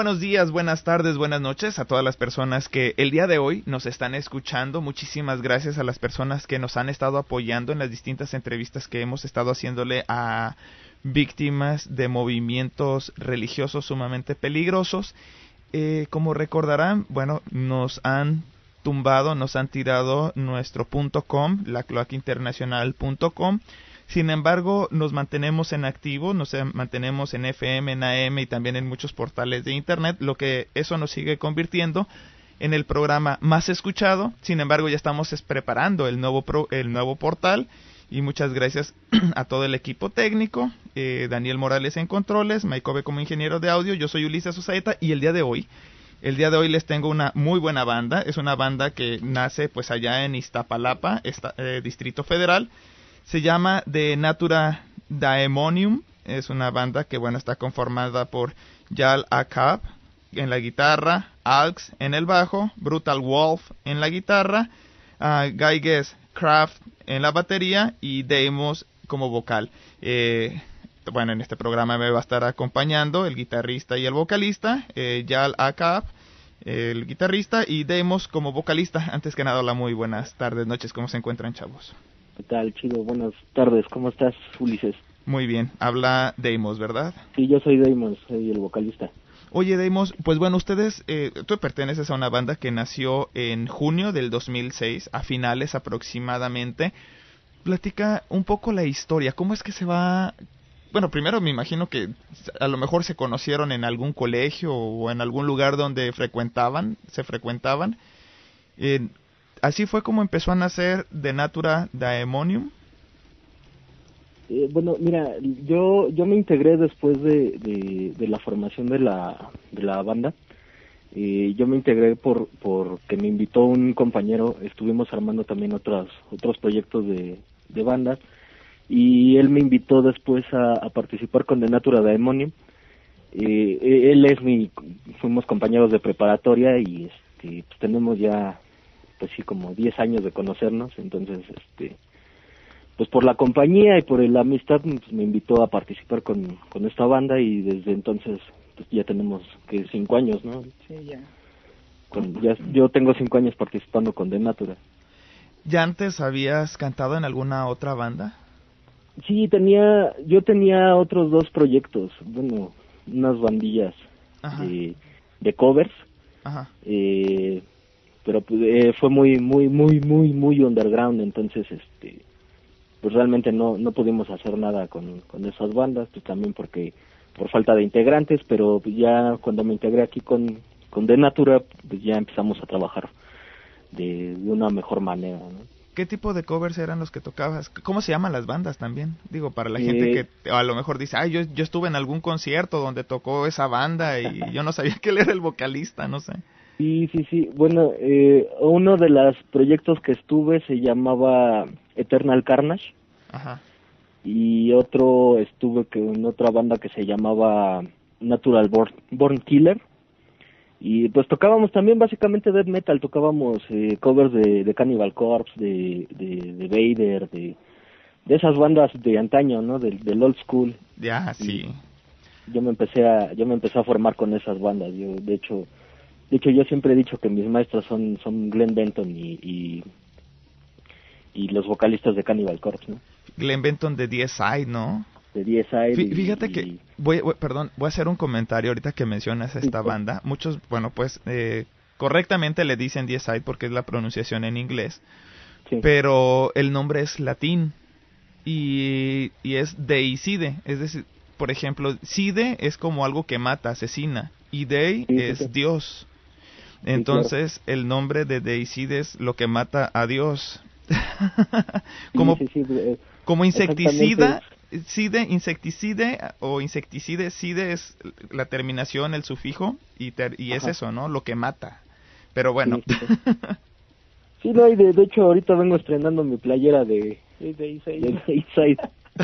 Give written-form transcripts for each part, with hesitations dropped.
buenos días, buenas tardes, buenas noches a todas las personas que el día de hoy nos están escuchando. Muchísimas gracias a las personas que nos han estado apoyando en las distintas entrevistas que hemos estado haciéndole a víctimas de movimientos religiosos sumamente peligrosos. Como recordarán, bueno, nos han tumbado, nos han tirado nuestro .com, lacloacainternacional.com. Sin embargo, nos mantenemos en activo, nos mantenemos en FM, en AM y también en muchos portales de internet, lo que eso nos sigue convirtiendo en el programa más escuchado. Sin embargo, ya estamos preparando el nuevo portal, y muchas gracias a todo el equipo técnico, Daniel Morales en controles, Maikobe como ingeniero de audio, yo soy Ulises Osaeta, y el día de hoy les tengo una muy buena banda. Es una banda que nace pues allá en Iztapalapa, Distrito Federal. Se llama The Natura Daemonium. Es una banda que, bueno, está conformada por Yal Akab en la guitarra, Alx en el bajo, Brutal Wolf en la guitarra, Geiges Kraft en la batería y Deimos como vocal. Bueno, en este programa me va a estar acompañando el guitarrista y el vocalista, Yal Akab, el guitarrista, y Deimos como vocalista. Antes que nada, hola, muy buenas tardes, noches, ¿cómo se encuentran, chavos? ¿Qué tal, chido? Buenas tardes, ¿cómo estás, Ulises? Muy bien, habla Deimos, ¿verdad? Sí, yo soy Deimos, soy el vocalista. Oye, Deimos, pues bueno, ustedes, tú perteneces a una banda que nació en junio del 2006, a finales aproximadamente. Platica un poco la historia, ¿cómo es que se va...? Bueno, primero me imagino que a lo mejor se conocieron en algún colegio o en algún lugar donde se frecuentaban. ¿Así fue como empezó a nacer The Natura Daemonium? Bueno, mira, yo me integré después de la formación de la banda. Yo me integré porque me invitó un compañero. Estuvimos armando también otros proyectos de bandas, y él me invitó después a participar con The Natura Daemonium. Fuimos compañeros de preparatoria y pues tenemos ya pues sí como 10 años de conocernos. Entonces pues por la compañía y por la amistad, pues me invitó a participar con esta banda, y desde entonces pues ya tenemos que 5 años, ¿no? Sí, ya. Yo tengo 5 años participando con The Natura. ¿Ya antes habías cantado en alguna otra banda? Sí, yo tenía otros 2 proyectos, bueno, unas bandillas de covers. Ajá. Pero fue muy underground. Entonces pues realmente no pudimos hacer nada con esas bandas, pues también por falta de integrantes. Pero pues ya cuando me integré aquí con The Natura, pues ya empezamos a trabajar de una mejor manera, ¿no? ¿Qué tipo de covers eran los que tocabas? ¿Cómo se llaman las bandas también? Digo, para la gente que a lo mejor dice, yo estuve en algún concierto donde tocó esa banda y yo no sabía que él era el vocalista, no sé. Sí. Bueno, uno de los proyectos que estuve se llamaba Eternal Carnage. Ajá. Y otro estuve en otra banda que se llamaba Natural Born Killer. Y pues tocábamos también básicamente death metal, tocábamos covers de Cannibal Corpse, de Vader, de esas bandas de antaño, ¿no? Del old school. Ya, sí. Y yo me empecé a formar con esas bandas. Yo de hecho yo siempre he dicho que mis maestros son Glenn Benton y los vocalistas de Cannibal Corpse, ¿no? Glenn Benton de DSI, ¿no? De DSI. Fíjate que voy a hacer un comentario ahorita que mencionas esta banda. Muchos, bueno, pues correctamente le dicen DSI porque es la pronunciación en inglés, sí. Pero el nombre es latín y es deicide, es decir, por ejemplo, side es como algo que mata, asesina, y dei es Dios. Entonces, claro, el nombre de deicide es lo que mata a Dios. Como insecticida, insecticide o insecticide, side es la terminación, el sufijo, y es eso, ¿no? Lo que mata. Pero bueno. Sí, no, y de hecho ahorita vengo estrenando mi playera de Eastside.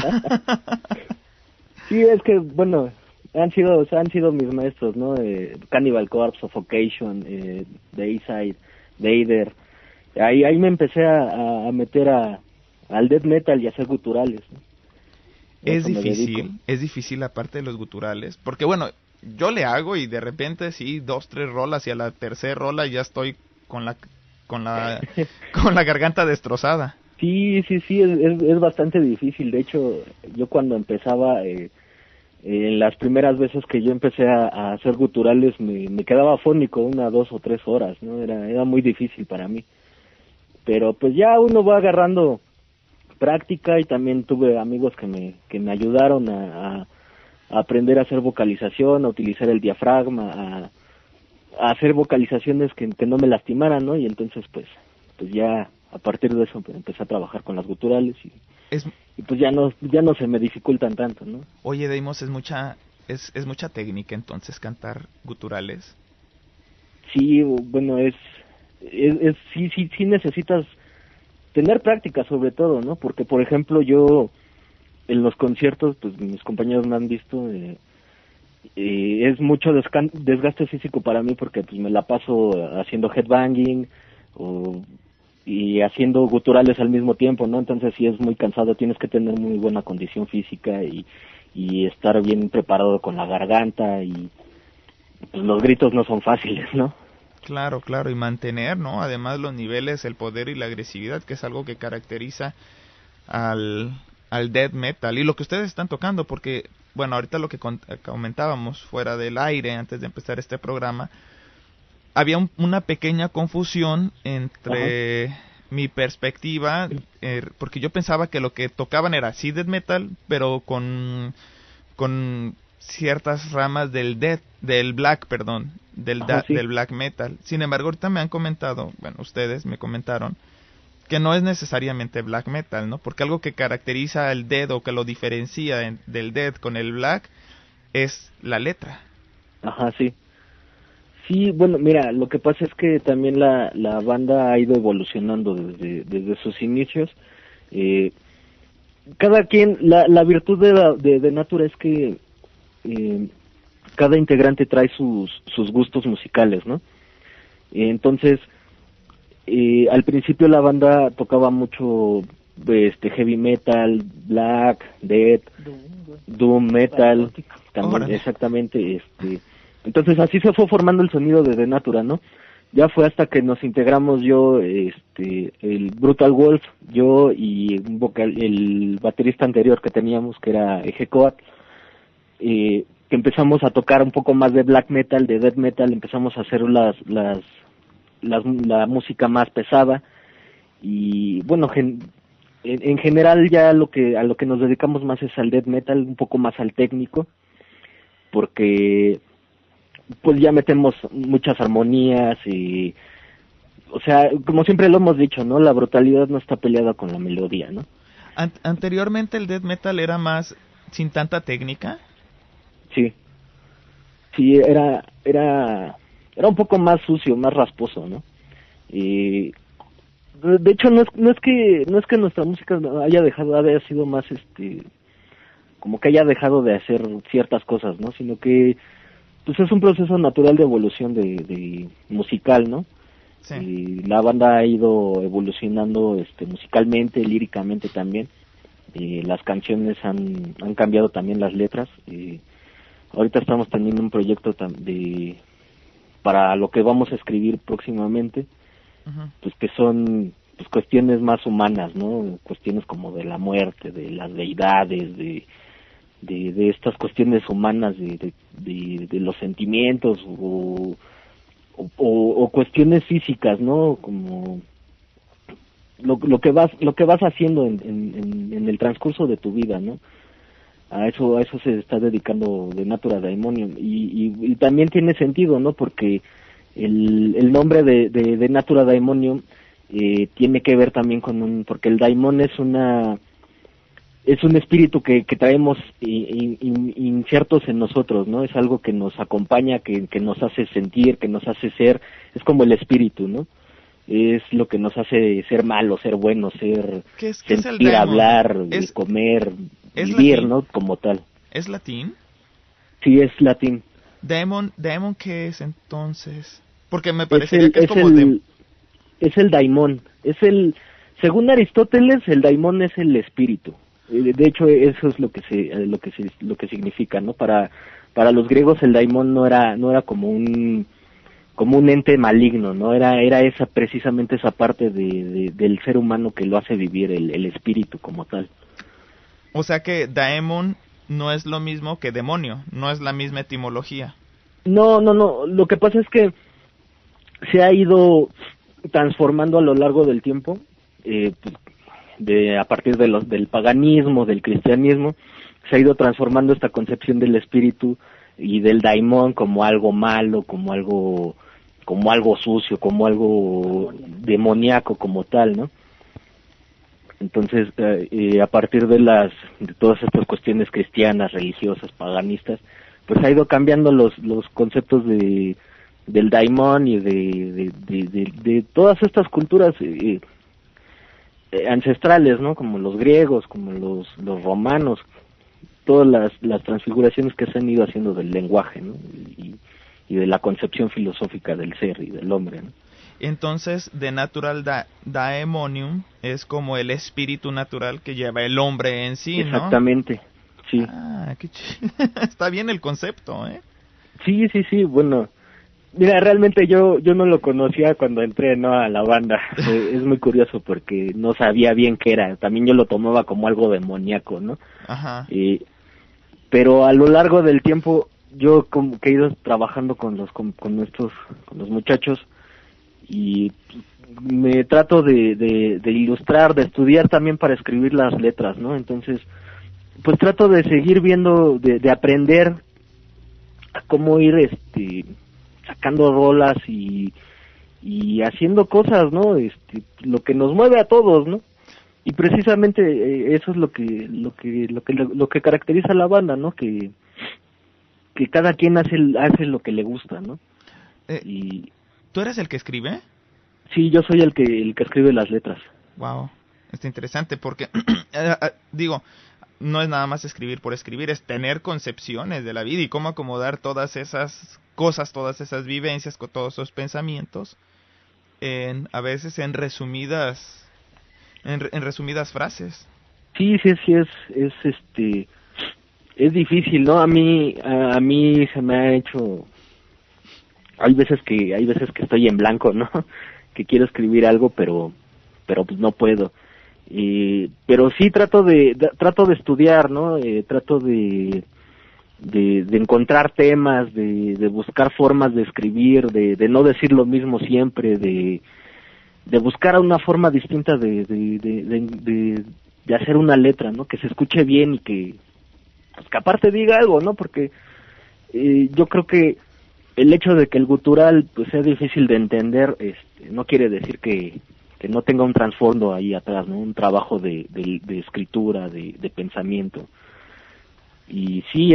Sí, es que, bueno, han sido mis maestros, ¿no? Cannibal Corpse, Suffocation, de Eastside, Vader. Ahí me empecé a meter al death metal y a hacer guturales, ¿no? Es difícil la parte de los guturales, porque bueno, yo le hago y de repente sí, 2, 3 rolas y a la tercera rola ya estoy con la con la garganta destrozada. Sí, es bastante difícil. De hecho, yo cuando empezaba, las primeras veces que yo empecé a hacer guturales, me quedaba afónico 1, 2 o 3 horas, ¿no? Era muy difícil para mí. Pero pues ya uno va agarrando práctica, y también tuve amigos que me ayudaron a aprender a hacer vocalización, a utilizar el diafragma, a hacer vocalizaciones que no me lastimaran, ¿no? Y entonces pues ya a partir de eso pues, empecé a trabajar con las guturales y pues ya no se me dificultan tanto, ¿no? Oye, Deimos, es mucha técnica entonces cantar guturales. Sí, bueno, sí necesitas tener práctica sobre todo, ¿no? Porque por ejemplo yo en los conciertos, pues mis compañeros me han visto, es mucho desgaste físico para mí, porque pues me la paso haciendo headbanging y haciendo guturales al mismo tiempo, ¿no? Entonces sí es muy cansado, tienes que tener muy buena condición física y estar bien preparado con la garganta, y pues los gritos no son fáciles, ¿no? Claro, y mantener, ¿no? Además los niveles, el poder y la agresividad, que es algo que caracteriza al death metal y lo que ustedes están tocando, porque bueno, ahorita lo que comentábamos fuera del aire antes de empezar este programa, había una pequeña confusión entre mi perspectiva, porque yo pensaba que lo que tocaban era sí death metal, pero con ciertas ramas del black metal. Sin embargo, ahorita me han comentado, bueno, ustedes me comentaron que no es necesariamente black metal, ¿no? Porque algo que caracteriza al death o que lo diferencia del death con el black es la letra. Ajá, sí. Sí, bueno, mira, lo que pasa es que también la banda ha ido evolucionando desde sus inicios. Cada quien, la virtud de Natura es que cada integrante trae sus gustos musicales, ¿no? Entonces, al principio la banda tocaba mucho heavy metal, black, death, doom metal, también, exactamente, entonces así se fue formando el sonido de Natura, ¿no? Ya fue hasta que nos integramos yo, el Brutal Wolf, yo y el baterista anterior que teníamos, que era Ejecoat, que empezamos a tocar un poco más de black metal, de death metal, empezamos a hacer la música más pesada, y bueno, en general ya a lo que nos dedicamos más es al death metal, un poco más al técnico, porque pues ya metemos muchas armonías y, o sea, como siempre lo hemos dicho, ¿no? La brutalidad no está peleada con la melodía, ¿no? Anteriormente el death metal era más sin tanta técnica. Sí, era un poco más sucio, más rasposo, ¿no? Y de hecho no es que nuestra música haya sido más como que haya dejado de hacer ciertas cosas, ¿no? Sino que pues es un proceso natural de evolución de musical, ¿no? Sí. Y la banda ha ido evolucionando musicalmente, líricamente también. Las canciones han cambiado también las letras. Ahorita estamos teniendo un proyecto para lo que vamos a escribir próximamente, pues que son pues cuestiones más humanas, ¿no? Cuestiones como de la muerte, de las deidades, de estas cuestiones humanas, de los sentimientos o cuestiones físicas, ¿no? Como lo que vas haciendo en el transcurso de tu vida, ¿no? A eso se está dedicando de Natura Daemonium, y también tiene sentido, ¿no? Porque el nombre de Natura Daemonium tiene que ver también porque el daimon es un espíritu que traemos insertos en nosotros, ¿no? Es algo que nos acompaña, que nos hace sentir, que nos hace ser, es como el espíritu, ¿no? Es lo que nos hace ser malo, ser bueno, sentir, hablar, comer, vivir, latín, ¿no? Como tal. ¿Es latín? Sí, es latín. ¿Daemon qué es entonces? Porque me parecería que es como es el daimon, según Aristóteles, el daimon es el espíritu. De hecho, eso es lo que significa, ¿no? Para para los griegos el daimon no era como un ente maligno, ¿no? Era esa, precisamente esa parte del ser humano que lo hace vivir, el espíritu como tal. O sea que daemon no es lo mismo que demonio, no es la misma etimología. No, lo que pasa es que se ha ido transformando a lo largo del tiempo, a partir del paganismo, del cristianismo, se ha ido transformando esta concepción del espíritu y del daimon como algo malo, como algo sucio, como algo demoníaco como tal, ¿no? Entonces, a partir de todas estas cuestiones cristianas, religiosas, paganistas, pues ha ido cambiando los conceptos del daimon y de todas estas culturas ancestrales, ¿no? Como los griegos, como los romanos, todas las transfiguraciones que se han ido haciendo del lenguaje, ¿no? Y de la concepción filosófica del ser y del hombre, ¿no? Entonces, de natural daemonium es como el espíritu natural que lleva el hombre en sí, ¿no? Exactamente, sí. Ah, está bien el concepto, ¿eh? Sí, bueno, mira, realmente yo no lo conocía cuando entré, ¿no?, a la banda. Es muy curioso porque no sabía bien qué era. También yo lo tomaba como algo demoníaco, ¿no? Ajá. Pero a lo largo del tiempo yo como que he ido trabajando con los muchachos y me trato de ilustrar, de estudiar también para escribir las letras, ¿no? Entonces, pues trato de seguir viendo, de aprender a cómo ir sacando rolas y haciendo cosas, ¿no? Lo que nos mueve a todos, ¿no? Y precisamente eso es lo que caracteriza a la banda, ¿no? Que cada quien hace lo que le gusta, ¿no? ¿Tú eres el que escribe? Sí, yo soy el que escribe las letras. Wow, está interesante porque digo, no es nada más escribir por escribir, es tener concepciones de la vida y cómo acomodar todas esas cosas, todas esas vivencias, con todos esos pensamientos, a veces en resumidas frases. Sí, es difícil, ¿no? A mí se me ha hecho, hay veces que estoy en blanco, ¿no? Que quiero escribir algo, pero pues no puedo. Pero sí trato de estudiar, ¿no? Trato de encontrar temas, de buscar formas de escribir, de no decir lo mismo siempre, de buscar una forma distinta de hacer una letra, ¿no? Que se escuche bien y que aparte diga algo, ¿no? Porque yo creo que el hecho de que el gutural pues sea difícil de entender, no quiere decir que no tenga un trasfondo ahí atrás, ¿no? Un trabajo de escritura, de pensamiento. Y sí,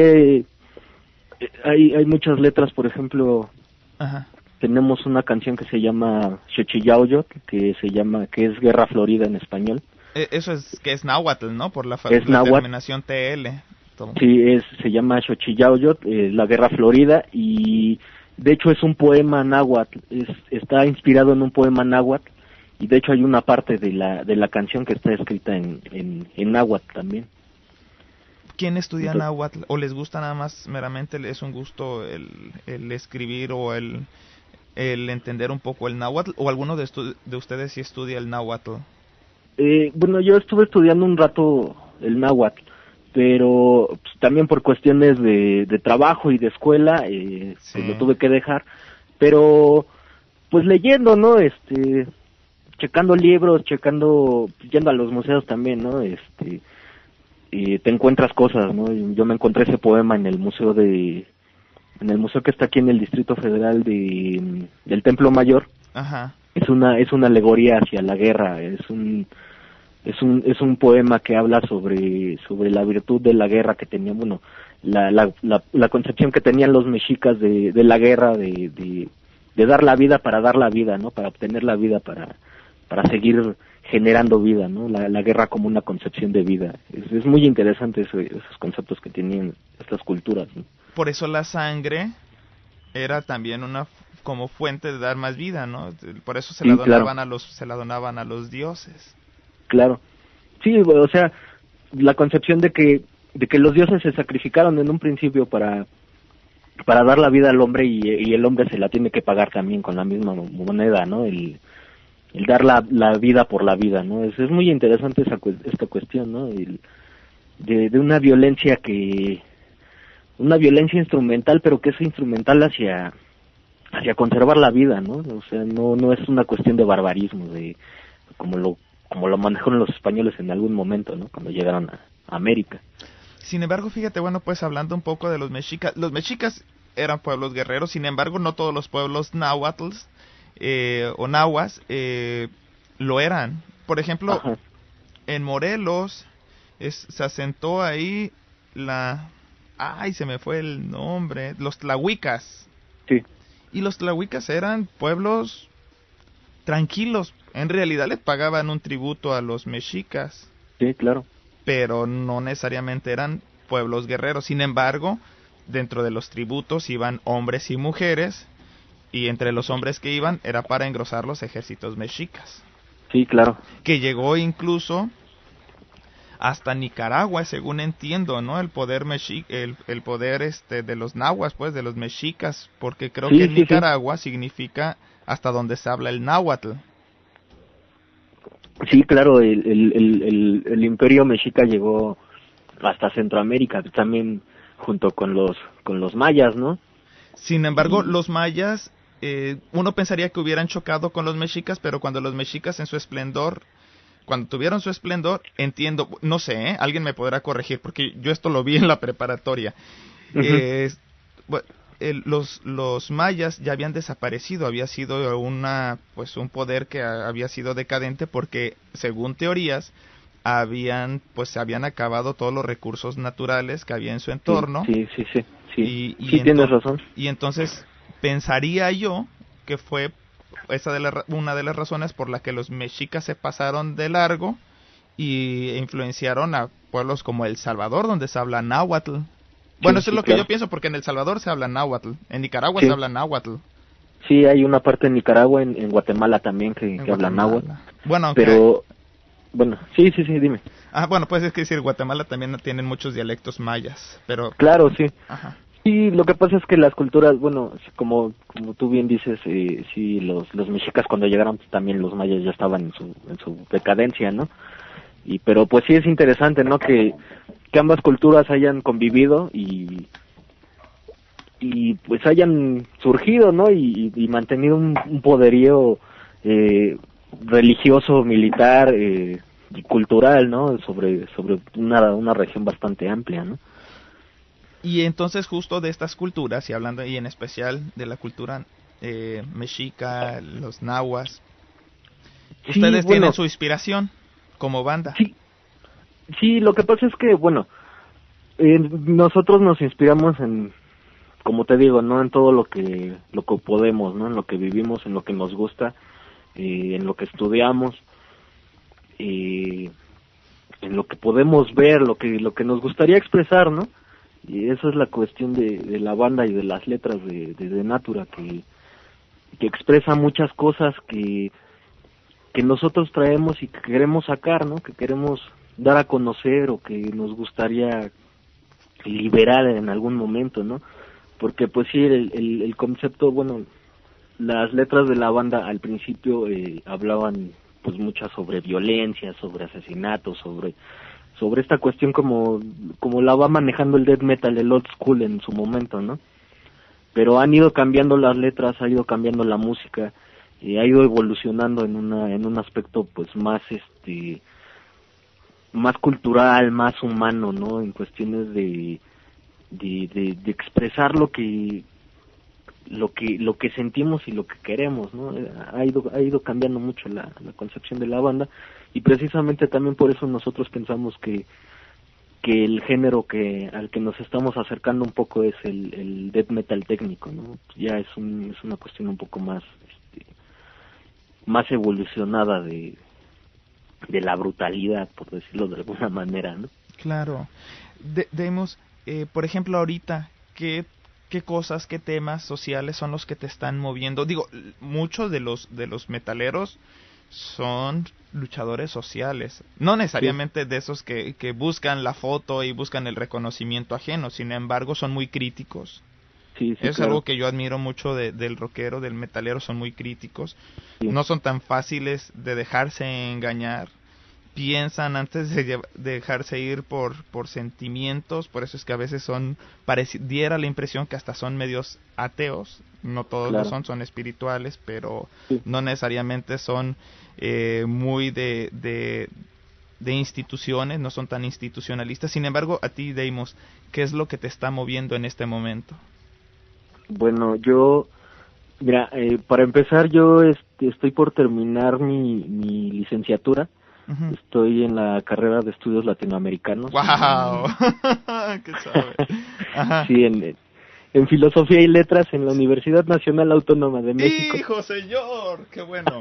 hay muchas letras, por ejemplo. Ajá. Tenemos una canción que se llama Xochillaoyot, que es Guerra Florida en español. Eso es náhuatl, ¿no? Por la terminación TL. Sí, se llama Xochillaoyot, la Guerra Florida, y de hecho es un poema náhuatl, está inspirado en un poema náhuatl, y de hecho hay una parte de la canción que está escrita en náhuatl también. ¿Quién estudia náhuatl? ¿O les gusta nada más meramente, es un gusto el escribir o el entender un poco el náhuatl? ¿O alguno de ustedes sí estudia el náhuatl? Bueno, yo estuve estudiando un rato el náhuatl, pero pues, también por cuestiones de trabajo y de escuela, sí, pues lo tuve que dejar, pero pues leyendo, ¿no? Checando libros, yendo a los museos también, ¿no? Y te encuentras cosas, ¿no? Yo me encontré ese poema en el museo que está aquí en el Distrito Federal del Templo Mayor. Ajá. Es una alegoría hacia la guerra, es un poema que habla sobre la virtud de la guerra que tenían, bueno, la concepción que tenían los mexicas de la guerra, de dar la vida para dar la vida, ¿no? Para obtener la vida, para seguir generando vida, ¿no? La guerra como una concepción de vida. Es muy interesante esos conceptos que tenían estas culturas, ¿no? Por eso la sangre era también una como fuente de dar más vida, ¿no? Por eso se la donaban a los dioses. Claro. Sí, o sea, la concepción de que los dioses se sacrificaron en un principio para para dar la vida al hombre, y el hombre se la tiene que pagar también con la misma moneda, ¿no? El dar la vida por la vida, ¿no? Es muy interesante esta cuestión, ¿no? De una violencia instrumental, pero que es instrumental hacia conservar la vida, ¿no? O sea, no es una cuestión de barbarismo, de como lo manejaron los españoles en algún momento, ¿no? Cuando llegaron a América. Sin embargo, fíjate, bueno, pues hablando un poco de los mexicas eran pueblos guerreros, sin embargo, no todos los pueblos náhuatls o nahuas lo eran. Por ejemplo, ajá, en Morelos se asentó ahí se me fue el nombre, los tlahuicas. Sí. Y los tlahuicas eran pueblos tranquilos, en realidad les pagaban un tributo a los mexicas. Sí, claro. Pero no necesariamente eran pueblos guerreros. Sin embargo, dentro de los tributos iban hombres y mujeres, y entre los hombres que iban era para engrosar los ejércitos mexicas. Sí, claro. Que llegó incluso hasta Nicaragua, según entiendo, ¿no? El poder el poder de los nahuas, pues, de los mexicas, porque creo que en Nicaragua significa hasta donde se habla el náhuatl. Sí, claro, el imperio mexica llegó hasta Centroamérica, también junto con los mayas, ¿no? Sin embargo, los mayas, uno pensaría que hubieran chocado con los mexicas, pero cuando los mexicas en su esplendor, cuando tuvieron su esplendor, entiendo, no sé, alguien me podrá corregir, porque yo esto lo vi en la preparatoria. Uh-huh. Los mayas ya habían desaparecido, había sido un poder que había sido decadente, porque según teorías se habían acabado todos los recursos naturales que había en su entorno. Sí. Y tienes razón. Y entonces pensaría yo que fue una de las razones por la que los mexicas se pasaron de largo y influenciaron a pueblos como El Salvador, donde se habla náhuatl. Bueno, eso es lo que yo pienso, porque en El Salvador se habla náhuatl, en Nicaragua se habla náhuatl. Sí, hay una parte en Nicaragua, en Guatemala también que habla náhuatl. Bueno, pero bueno, sí, dime. Bueno, pues es que decir, Guatemala también tienen muchos dialectos mayas, pero... Claro, sí. Ajá. Sí, lo que pasa es que las culturas, bueno, como tú bien dices, sí, los mexicas cuando llegaron, pues, también los mayas ya estaban en su decadencia, ¿no? Pero pues sí es interesante, ¿no? Que ambas culturas hayan convivido y pues hayan surgido, ¿no? Y mantenido un poderío religioso, militar y cultural, ¿no? Sobre una región bastante amplia, ¿no? Y entonces justo de estas culturas, y hablando y en especial de la cultura mexica, los nahuas, ustedes tienen su inspiración como banda. Sí, lo que pasa es que, bueno, nosotros nos inspiramos en, como te digo, ¿no? En todo lo que podemos, ¿no? En lo que vivimos, en lo que nos gusta, en lo que estudiamos, en lo que podemos ver, lo que nos gustaría expresar, ¿no? Y eso es la cuestión de la banda y de las letras de Natura, que expresa muchas cosas que nosotros traemos y que queremos sacar, ¿no? Que queremos dar a conocer, o que nos gustaría liberar en algún momento, ¿no? Porque pues sí, el concepto, bueno, las letras de la banda al principio hablaban pues muchas sobre violencia, sobre asesinatos, sobre esta cuestión como la va manejando el death metal, el old school en su momento, ¿no? Pero han ido cambiando las letras, ha ido cambiando la música, ha ido evolucionando en un aspecto pues más más cultural, más humano, ¿no? En cuestiones de expresar lo que sentimos y lo que queremos, ¿no? Ha ido cambiando mucho la concepción de la banda, y precisamente también por eso nosotros pensamos que el género al que nos estamos acercando un poco es el death metal técnico, ¿no? Ya es una cuestión un poco más más evolucionada de la brutalidad, por decirlo de alguna manera, ¿no? Claro. Demos, por ejemplo, ahorita, ¿qué cosas, qué temas sociales son los que te están moviendo? Digo, muchos de los metaleros son luchadores sociales, no necesariamente de esos que buscan la foto y buscan el reconocimiento ajeno, sin embargo son muy críticos. Sí, Es claro. algo que yo admiro mucho del rockero, del metalero, son muy críticos. Sí. No son tan fáciles de dejarse engañar. Piensan antes de dejarse ir por sentimientos, por eso es que a veces diera la impresión que hasta son medios ateos, no todos Claro. lo son espirituales, pero Sí. no necesariamente son muy de instituciones, no son tan institucionalistas. Sin embargo, a ti, Deimos, ¿qué es lo que te está moviendo en este momento? Bueno, mira, para empezar, yo estoy por terminar mi licenciatura. Uh-huh. Estoy en la carrera de estudios latinoamericanos. ¡Wow! ¿Qué sabe? Ajá. Sí, en filosofía y letras en la Universidad Nacional Autónoma de México. ¡Hijo, señor! ¡Qué bueno!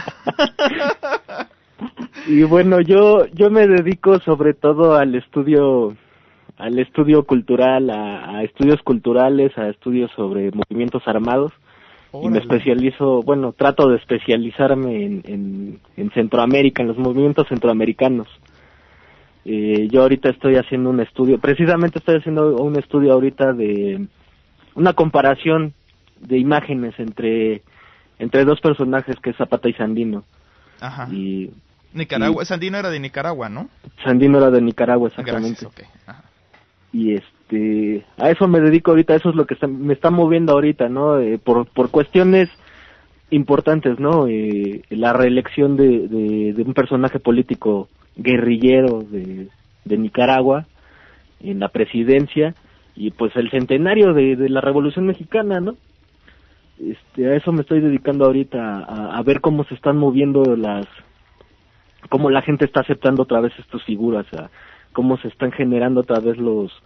Y bueno, yo me dedico sobre todo al estudio cultural, a estudios culturales, a estudios sobre movimientos armados. Y me especializo, bueno, trato de especializarme en Centroamérica, en los movimientos centroamericanos. Yo ahorita estoy haciendo un estudio, precisamente estoy haciendo un estudio ahorita de una comparación de imágenes entre dos personajes, que es Zapata y Sandino. Ajá. Y Nicaragua, Sandino era de Nicaragua, ¿no? Sandino era de Nicaragua, exactamente. Gracias, okay. Ajá. Y a eso me dedico ahorita, eso es lo que me está moviendo ahorita, ¿no? Por cuestiones importantes, ¿no? La reelección de un personaje político guerrillero de Nicaragua en la presidencia, y pues el centenario de la Revolución Mexicana, ¿no? A eso me estoy dedicando ahorita, a ver cómo se están moviendo cómo la gente está aceptando otra vez estas figuras, cómo se están generando otra vez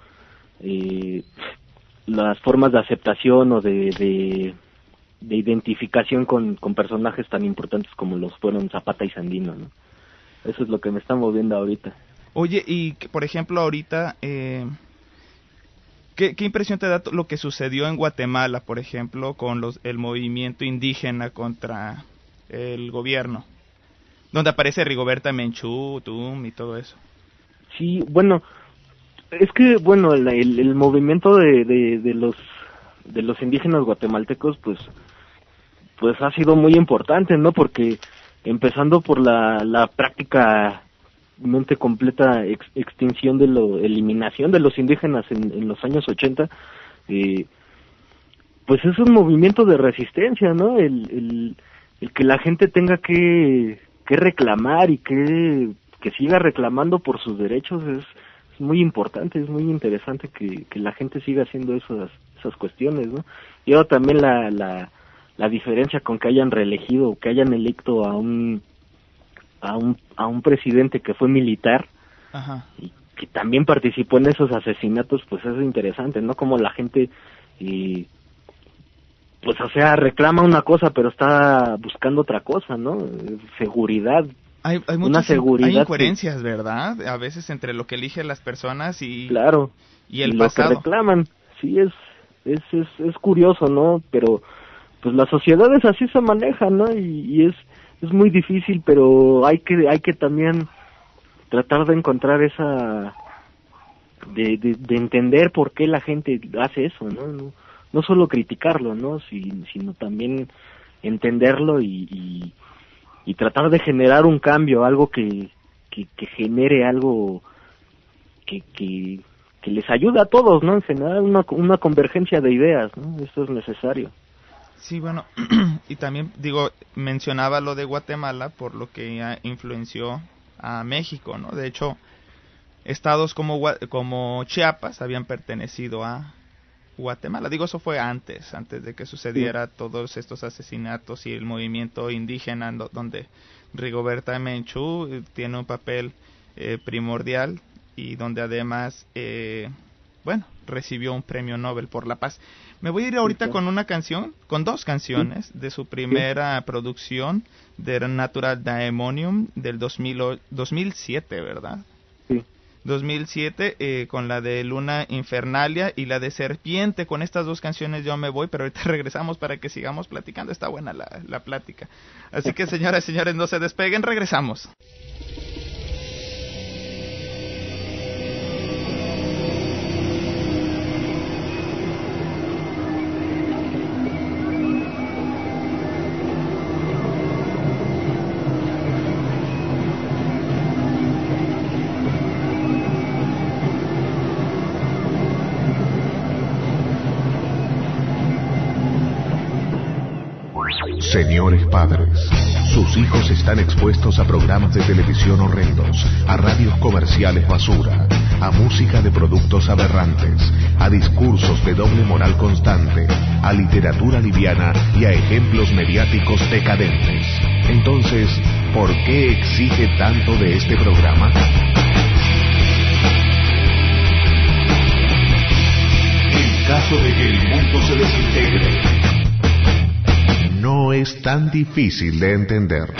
las formas de aceptación o de identificación con personajes tan importantes como los fueron Zapata y Sandino, ¿no? Eso es lo que me está moviendo ahorita. Oye, y por ejemplo ahorita, ¿qué impresión te da lo que sucedió en Guatemala, por ejemplo, con el movimiento indígena contra el gobierno? Donde aparece Rigoberta Menchú, TUM y todo eso. Sí, bueno, es que, bueno, el movimiento de los indígenas guatemaltecos, pues ha sido muy importante, ¿no? Porque empezando por la prácticamente completa extinción eliminación de los indígenas en los años 80, pues es un movimiento de resistencia, ¿no? El que la gente tenga que reclamar y que siga reclamando por sus derechos es muy importante, es muy interesante que la gente siga haciendo esas cuestiones, ¿no? Y ahora también la diferencia con que hayan reelegido, que hayan electo a un presidente que fue militar. Ajá. Y que también participó en esos asesinatos, pues es interesante, ¿no? Como la gente pues o sea, reclama una cosa pero está buscando otra cosa, ¿no? Seguridad. Hay una seguridad. Hay incoherencias, ¿verdad? A veces entre lo que eligen las personas y claro, y el y pasado. Lo que reclaman. Sí, es curioso, ¿no? Pero pues las sociedades así se manejan, ¿no? Y es muy difícil, pero hay que también tratar de encontrar de entender por qué la gente hace eso, ¿no? No solo criticarlo, ¿no? Sino también entenderlo y tratar de generar un cambio, algo que genere algo que les ayude a todos, ¿no? En generar una convergencia de ideas, ¿no? Eso es necesario. Sí, bueno, y también, mencionaba lo de Guatemala por lo que influenció a México, ¿no? De hecho, estados como Chiapas habían pertenecido a Guatemala. Eso fue antes de que sucediera todos estos asesinatos y el movimiento indígena, donde Rigoberta Menchú tiene un papel primordial y donde además, recibió un premio Nobel por la paz. Me voy a ir ahorita con dos canciones de su primera producción, The Natural Daemonium, del 2007, ¿verdad? Sí. 2007, con la de Luna Infernalia y la de Serpiente. Con estas dos canciones yo me voy, pero ahorita regresamos para que sigamos platicando. Está buena la plática. Así que, señoras y señores, no se despeguen, regresamos. Señores padres, sus hijos están expuestos a programas de televisión horrendos, a radios comerciales basura, a música de productos aberrantes, a discursos de doble moral constante, a literatura liviana y a ejemplos mediáticos decadentes. Entonces, ¿por qué exige tanto de este programa? En caso de que el mundo se desintegre, no es tan difícil de entender.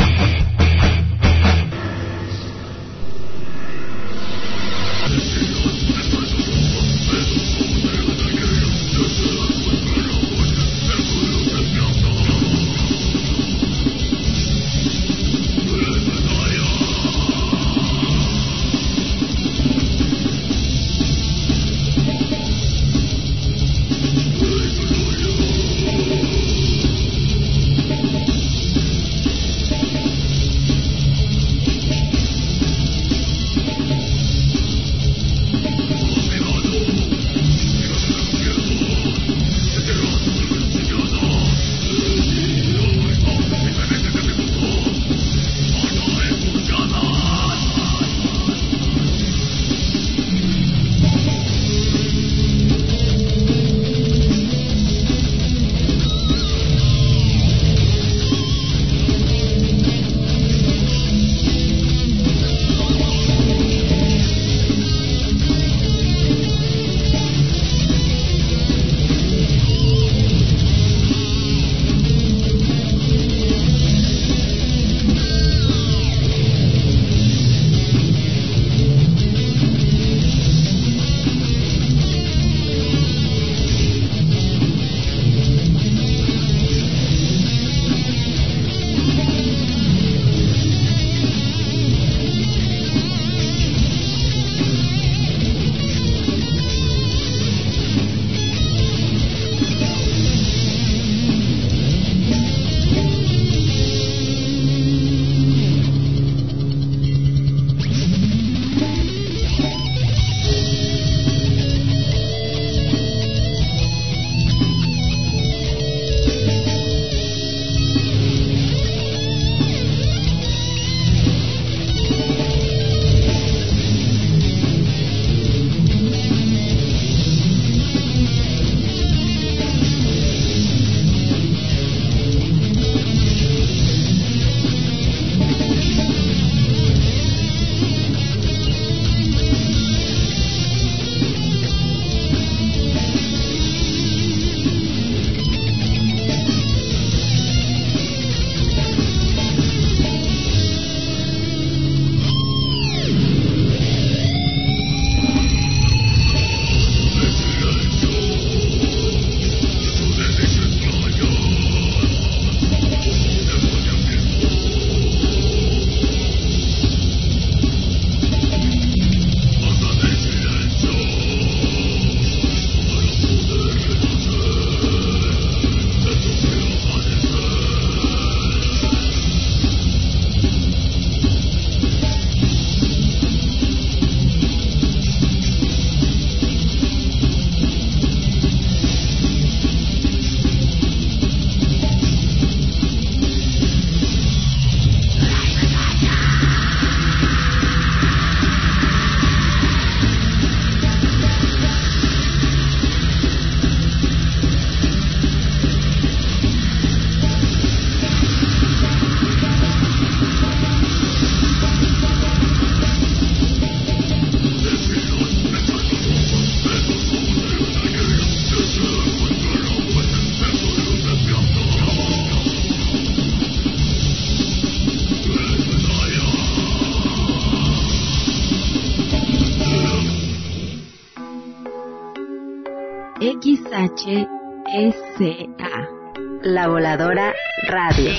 XHSA, La Voladora Radio.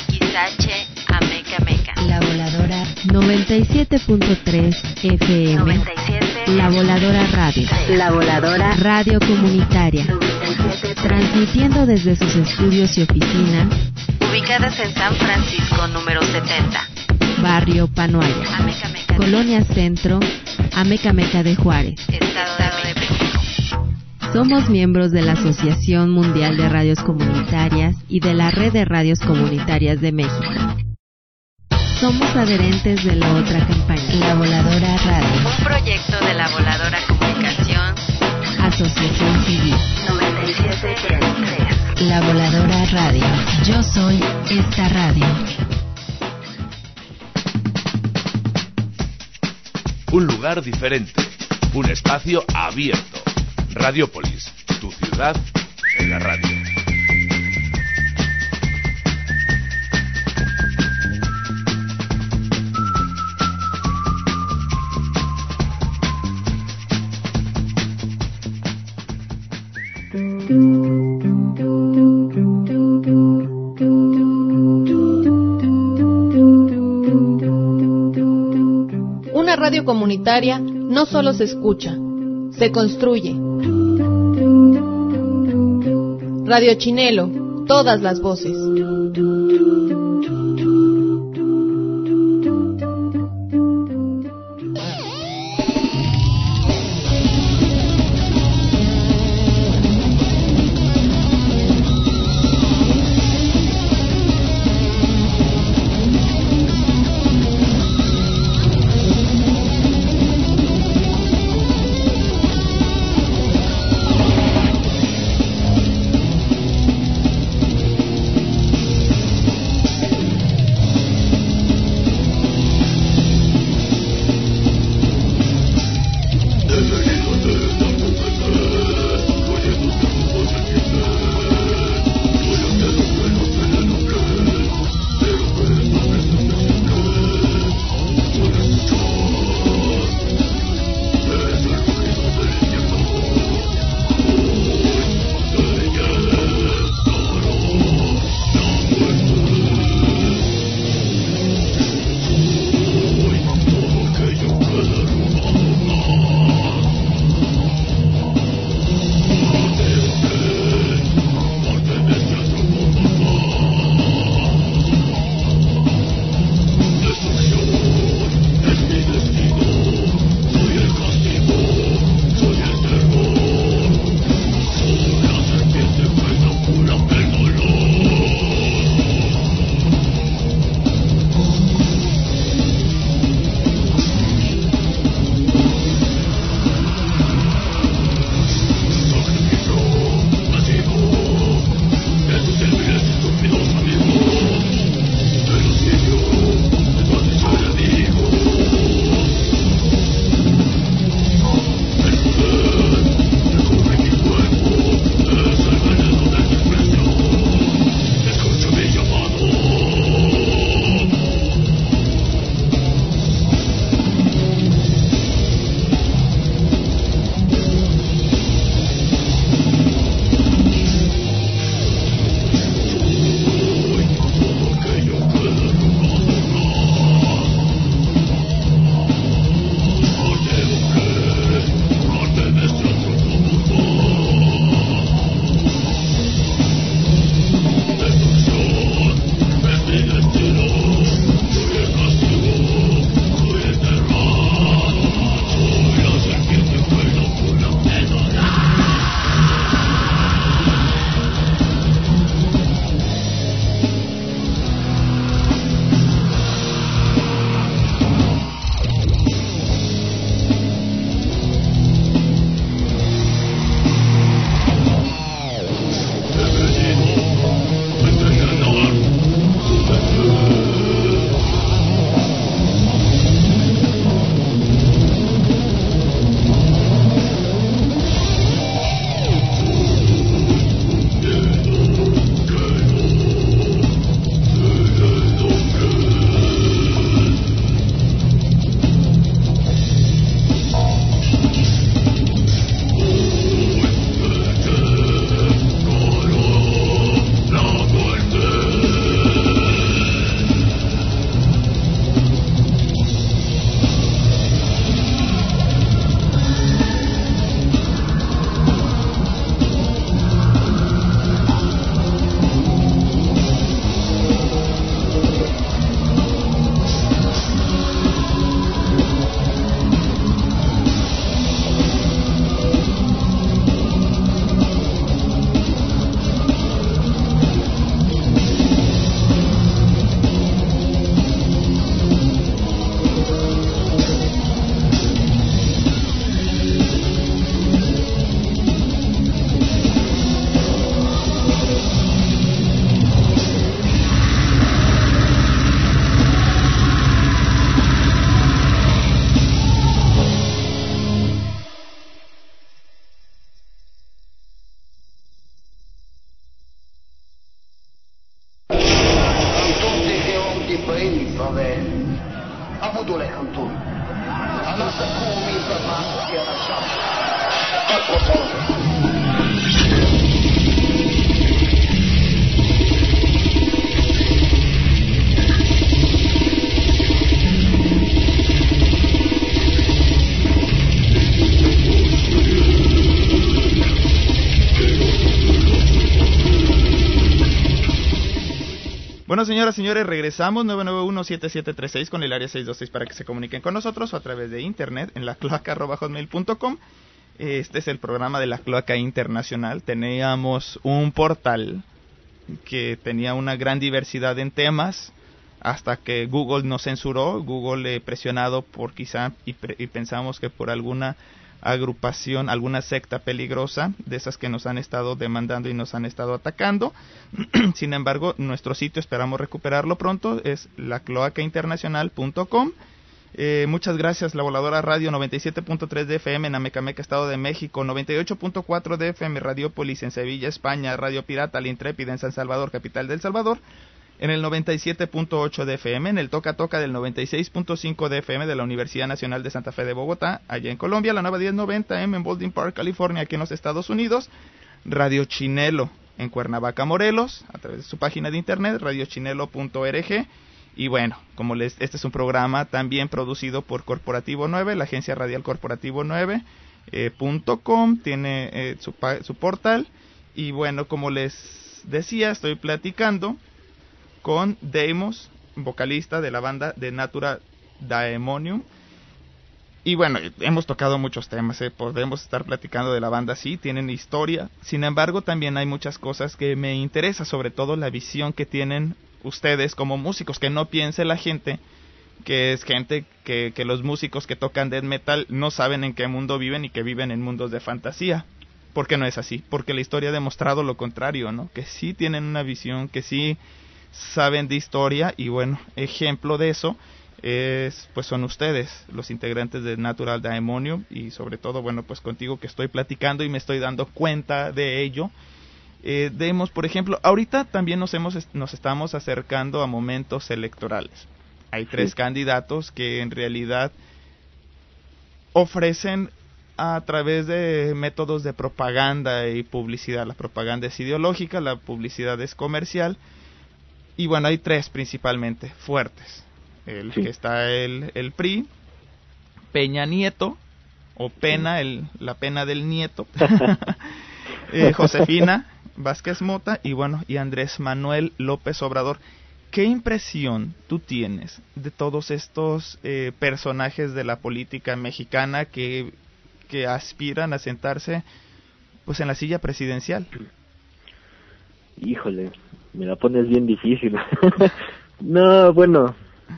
XH Ameca Meca. La Voladora 97.3 FM. 97. La Voladora Radio. La Voladora Radio Comunitaria. Transmitiendo desde sus estudios y oficinas. Ubicadas en San Francisco, número 70. Barrio Panoaya. Ameca Meca. Colonia Centro, Ameca Meca de Juárez. Estado de México. Somos miembros de la Asociación Mundial de Radios Comunitarias y de la Red de Radios Comunitarias de México. Somos adherentes de la otra campaña, La Voladora Radio, Un proyecto de La Voladora Comunicación, Asociación Civil. 97.3. La Voladora Radio. Yo soy esta radio. Un lugar diferente, un espacio abierto. Radiópolis, tu ciudad en la radio. Una radio comunitaria no solo se escucha, se construye. Radio Chinelo, todas las voces. Bueno, señoras y señores, regresamos 991-7736 con el área 626 para que se comuniquen con nosotros o a través de internet en lacloaca@hotmail.com. Este es el programa de La Cloaca Internacional. Teníamos un portal que tenía una gran diversidad en temas hasta que Google nos censuró. Google, presionado por quizá, y pensamos que por alguna agrupación, alguna secta peligrosa de esas que nos han estado demandando y nos han estado atacando. Sin embargo, nuestro sitio esperamos recuperarlo pronto, es lacloacainternacional.com. Muchas gracias, La Voladora Radio 97.3 de FM en Amecameca, Estado de México, 98.4 de FM Radiopolis en Sevilla, España, Radio Pirata La Intrépida en San Salvador, capital del Salvador, en el 97.8 de FM, en el Toca Toca del 96.5 de FM de la Universidad Nacional de Santa Fe de Bogotá, allá en Colombia, la nueva 1090 M en Baldwin Park, California, aquí en los Estados Unidos, Radio Chinelo en Cuernavaca, Morelos, a través de su página de internet, radiochinelo.org. Y bueno, este es un programa también producido por Corporativo 9, la agencia radial Corporativo 9.com, tiene su portal. Y bueno, como les decía, estoy platicando con Deimos, vocalista de la banda de Natural Daemonium. Y bueno, hemos tocado muchos temas, podemos estar platicando de la banda, sí, tienen historia. Sin embargo, también hay muchas cosas que me interesan, sobre todo la visión que tienen ustedes como músicos, que no piense la gente que es gente que los músicos que tocan death metal no saben en qué mundo viven y que viven en mundos de fantasía. ¿Por qué no es así? Porque la historia ha demostrado lo contrario, ¿no? Que sí tienen una visión, que sí saben de historia. Y bueno, ejemplo de eso pues son ustedes, los integrantes de Natural Daemonium, y sobre todo, bueno, pues contigo que estoy platicando y me estoy dando cuenta de ello. Demos, por ejemplo, ahorita también nos estamos acercando a momentos electorales. Hay 3 candidatos que en realidad ofrecen a través de métodos de propaganda y publicidad. La propaganda es ideológica, la publicidad es comercial. Y bueno, hay 3 principalmente fuertes. Que está el PRI, Peña Nieto, o Pena, la pena del nieto, Josefina Vázquez Mota y Andrés Manuel López Obrador. ¿Qué impresión tú tienes de todos estos personajes de la política mexicana que aspiran a sentarse pues en la silla presidencial? Híjole, me la pones bien difícil. No, bueno,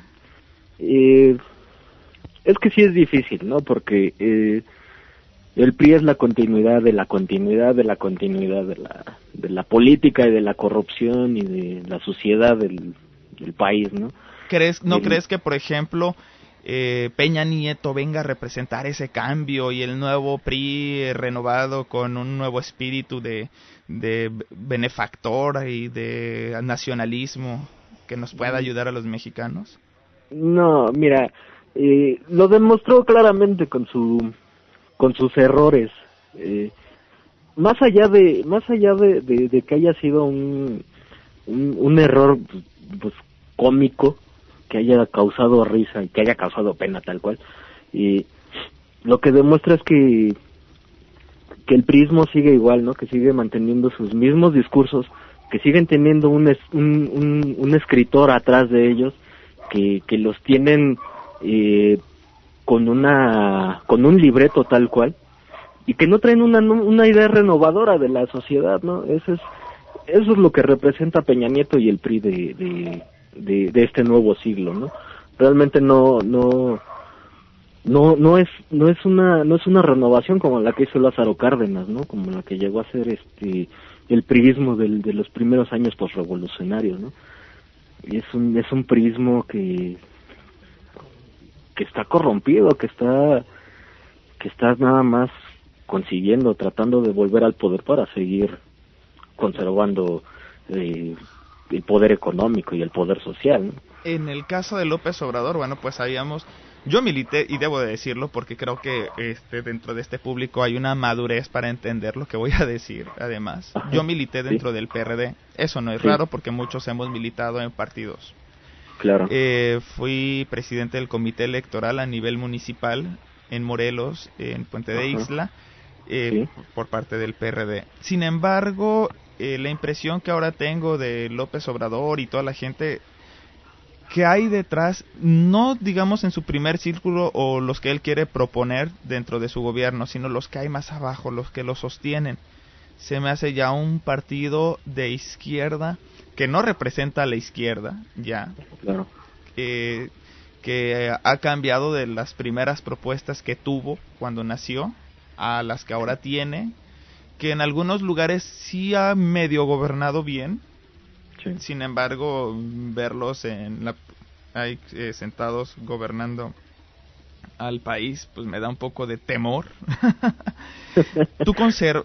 es que sí es difícil, ¿no? Porque el PRI es la continuidad de la continuidad de la continuidad de la política y de la corrupción y de la suciedad del país, ¿no? ¿Crees que, por ejemplo, Peña Nieto venga a representar ese cambio y el nuevo PRI renovado con un nuevo espíritu de benefactor y de nacionalismo que nos pueda ayudar a los mexicanos? No, mira, lo demostró claramente con sus errores. Más allá de que haya sido un error pues cómico, que haya causado risa y que haya causado pena tal cual, lo que demuestra es que el prismo sigue igual, ¿no? Que sigue manteniendo sus mismos discursos, que siguen teniendo un escritor atrás de ellos, que los tienen con un libreto tal cual, y que no traen una idea renovadora de la sociedad, ¿no? Eso es lo que representa Peña Nieto y el PRI de este nuevo siglo, ¿no? Realmente no es una renovación como la que hizo Lázaro Cárdenas, ¿no? Como la que llegó a ser el priismo de los primeros años posrevolucionarios, ¿no? Y es un priismo que está corrompido, que está nada más tratando de volver al poder para seguir conservando el poder económico y el poder social, ¿no? En el caso de López Obrador, bueno, pues habíamos Yo milité, y debo de decirlo porque creo que dentro de este público hay una madurez para entender lo que voy a decir. Además, Ajá. yo milité dentro Sí. del PRD. Eso no es Sí. raro porque muchos hemos militado en partidos. Claro. Fui presidente del comité electoral a nivel municipal en Morelos, en Puente de Ajá. Ixtla, Sí. por parte del PRD. Sin embargo, la impresión que ahora tengo de López Obrador y toda la gente que hay detrás, no digamos en su primer círculo o los que él quiere proponer dentro de su gobierno, sino los que hay más abajo, los que lo sostienen, se me hace ya un partido de izquierda que no representa a la izquierda ya, Claro. que ha cambiado de las primeras propuestas que tuvo cuando nació a las que ahora tiene, que en algunos lugares sí ha medio gobernado bien. Sí. Sin embargo, verlos ahí, sentados gobernando al país, pues me da un poco de temor. ¿Tú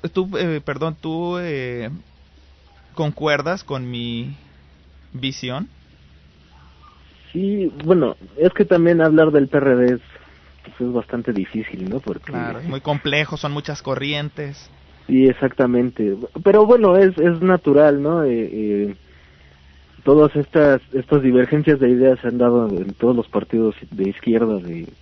concuerdas con mi visión? Sí, bueno, es que también hablar del PRD es bastante difícil, ¿no? Porque Claro, es muy complejo, son muchas corrientes. sí, exactamente. Pero bueno, es natural, ¿no? Todas estas divergencias de ideas se han dado en todos los partidos de izquierda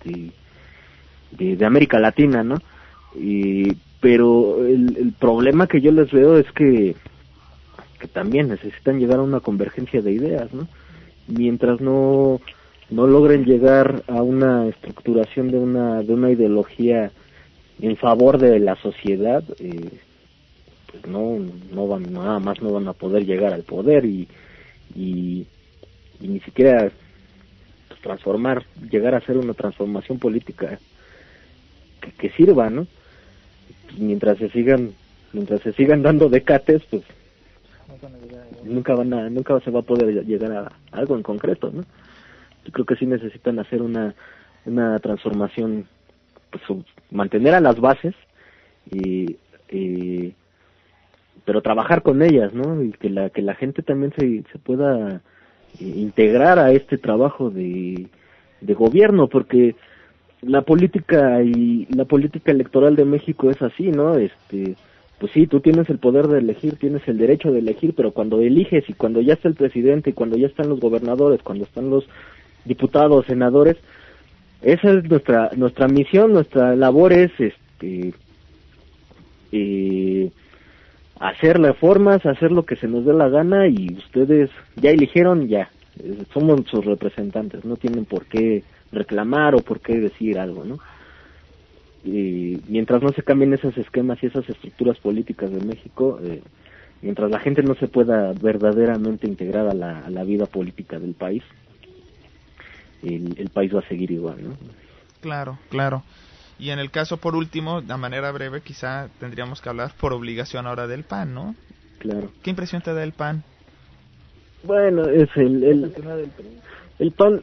de América Latina, ¿no? Pero el problema que yo les veo es que también necesitan llegar a una convergencia de ideas, ¿no? Mientras no logren llegar a una estructuración de una ideología en favor de la sociedad, pues nada más no van a poder llegar al poder y ni siquiera pues, llegar a hacer una transformación política que sirva, ¿no? Mientras se sigan dando decates, pues nunca se va a poder llegar a algo en concreto, ¿no? Yo creo que sí necesitan hacer una transformación, pues mantener a las bases pero trabajar con ellas, ¿no? Y que la gente también se pueda integrar a este trabajo de gobierno, porque la política electoral de México es así, ¿no? Pues sí, tú tienes el poder de elegir, tienes el derecho de elegir, pero cuando eliges y cuando ya está el presidente y cuando ya están los gobernadores, cuando están los diputados, senadores, esa es nuestra misión, nuestra labor es hacer reformas, hacer lo que se nos dé la gana y ustedes ya eligieron, ya somos sus representantes, no tienen por qué reclamar o por qué decir algo, ¿no? Mientras no se cambien esos esquemas y esas estructuras políticas de México, mientras la gente no se pueda verdaderamente integrar a la vida política del país, el país va a seguir igual, ¿no? Claro, claro. Y en el caso, por último, de manera breve, quizá tendríamos que hablar por obligación ahora del PAN, ¿no? Claro. ¿Qué impresión te da el PAN? Bueno, es el PAN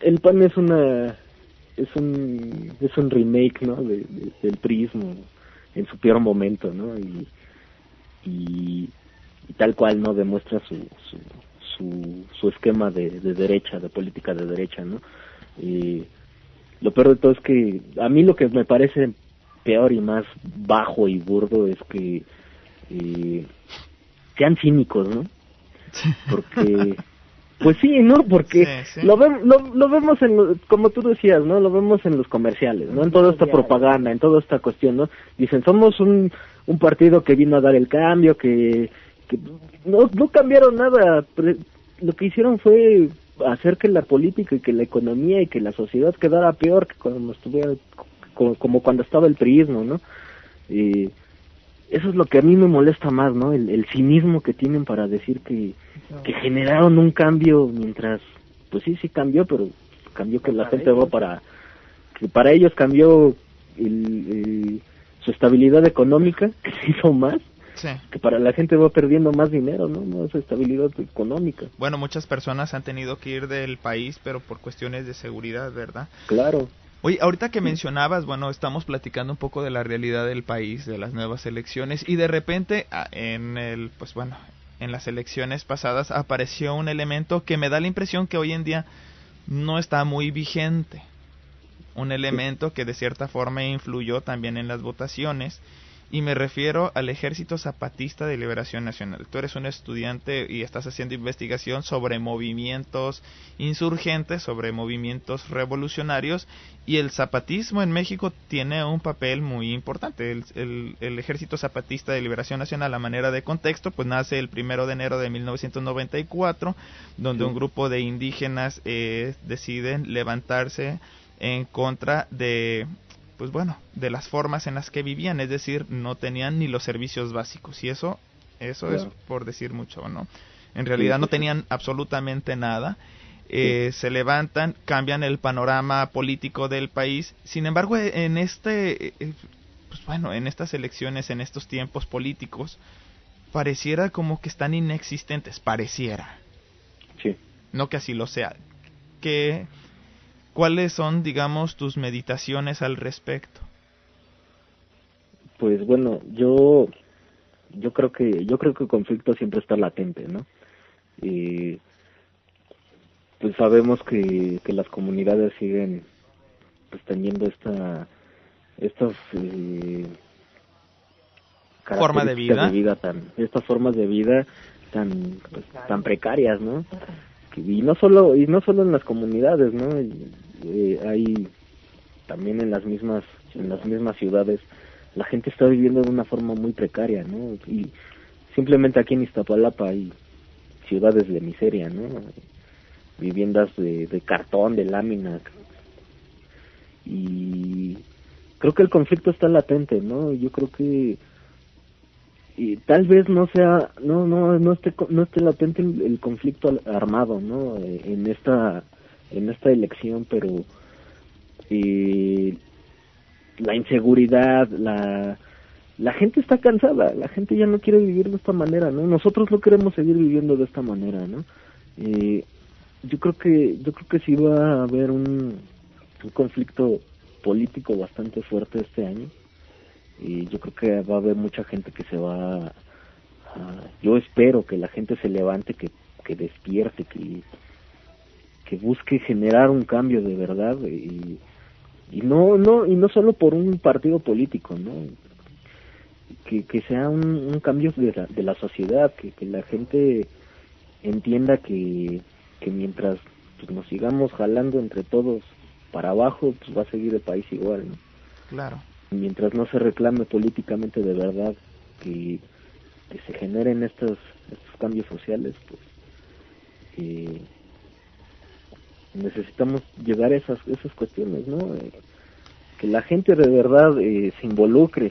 es un remake, ¿no? del PRIismo en su peor momento, ¿no? Y tal cual, ¿no? Demuestra su esquema de derecha, de política de derecha, ¿no? Lo peor de todo es que a mí lo que me parece peor y más bajo y burdo es que sean cínicos, ¿no? Porque pues sí, ¿no? Porque sí. Lo vemos como tú decías, ¿no? Lo vemos en los comerciales, ¿no? En toda esta propaganda, en toda esta cuestión, ¿no? Dicen, somos un partido que vino a dar el cambio, que no cambiaron nada. Lo que hicieron fue hacer que la política y que la economía y que la sociedad quedara peor que cuando estuviera como cuando estaba el priismo, ¿no? Eso es lo que a mí me molesta más, ¿no? El cinismo que tienen para decir que generaron un cambio mientras, pues sí cambió, pero cambió que la gente va para ellos cambió su estabilidad económica, que se hizo más. Sí. Que para la gente va perdiendo más dinero, ¿no? Más estabilidad económica. Bueno, muchas personas han tenido que ir del país, pero por cuestiones de seguridad, ¿verdad? Claro. Oye, ahorita que mencionabas, bueno, estamos platicando un poco de la realidad del país, de las nuevas elecciones, y de repente en las elecciones pasadas apareció un elemento que me da la impresión que hoy en día no está muy vigente. un elemento que de cierta forma influyó también en las votaciones, y me refiero al Ejército Zapatista de Liberación Nacional. Tú eres un estudiante y estás haciendo investigación sobre movimientos insurgentes, sobre movimientos revolucionarios, y el zapatismo en México tiene un papel muy importante. El Ejército Zapatista de Liberación Nacional, a manera de contexto, pues nace el 1 de enero de 1994, donde un grupo de indígenas deciden levantarse en contra de, pues bueno, de las formas en las que vivían, es decir, no tenían ni los servicios básicos, y eso claro, es por decir mucho, ¿no? En realidad no tenían absolutamente nada. Se levantan, cambian el panorama político del país. Sin embargo, en pues bueno, en estas elecciones, en estos tiempos políticos, pareciera como que están inexistentes, pareciera. Sí. No que así lo sea. ¿Cuáles son, digamos, tus meditaciones al respecto? Pues bueno, yo creo que el conflicto siempre está latente, ¿no? Pues sabemos que las comunidades siguen pues teniendo estas forma de vida, estas formas de vida tan precarias, ¿no? Y no solo en las comunidades, ¿no? Hay también en las mismas ciudades, la gente está viviendo de una forma muy precaria, ¿no? Y simplemente aquí en Iztapalapa hay ciudades de miseria, ¿no? Viviendas de cartón, de lámina, y creo que el conflicto está latente, ¿no? Yo creo que y tal vez no esté latente el conflicto armado, ¿no? En esta elección, pero la inseguridad, la gente está cansada, la gente ya no quiere vivir de esta manera, ¿no? Nosotros no queremos seguir viviendo de esta manera, ¿no? Yo creo que sí va a haber un conflicto político bastante fuerte este año. Y yo creo que va a haber mucha gente que se va yo espero que la gente se levante, que despierte, que busque generar un cambio de verdad, y no solo por un partido político, ¿no? Que sea un cambio de la sociedad, que la gente entienda que mientras pues, nos sigamos jalando entre todos para abajo, pues va a seguir el país igual, ¿no? Claro. Mientras no se reclame políticamente de verdad que se generen estos cambios sociales, pues necesitamos llegar a esas cuestiones, ¿no? Que la gente de verdad se involucre,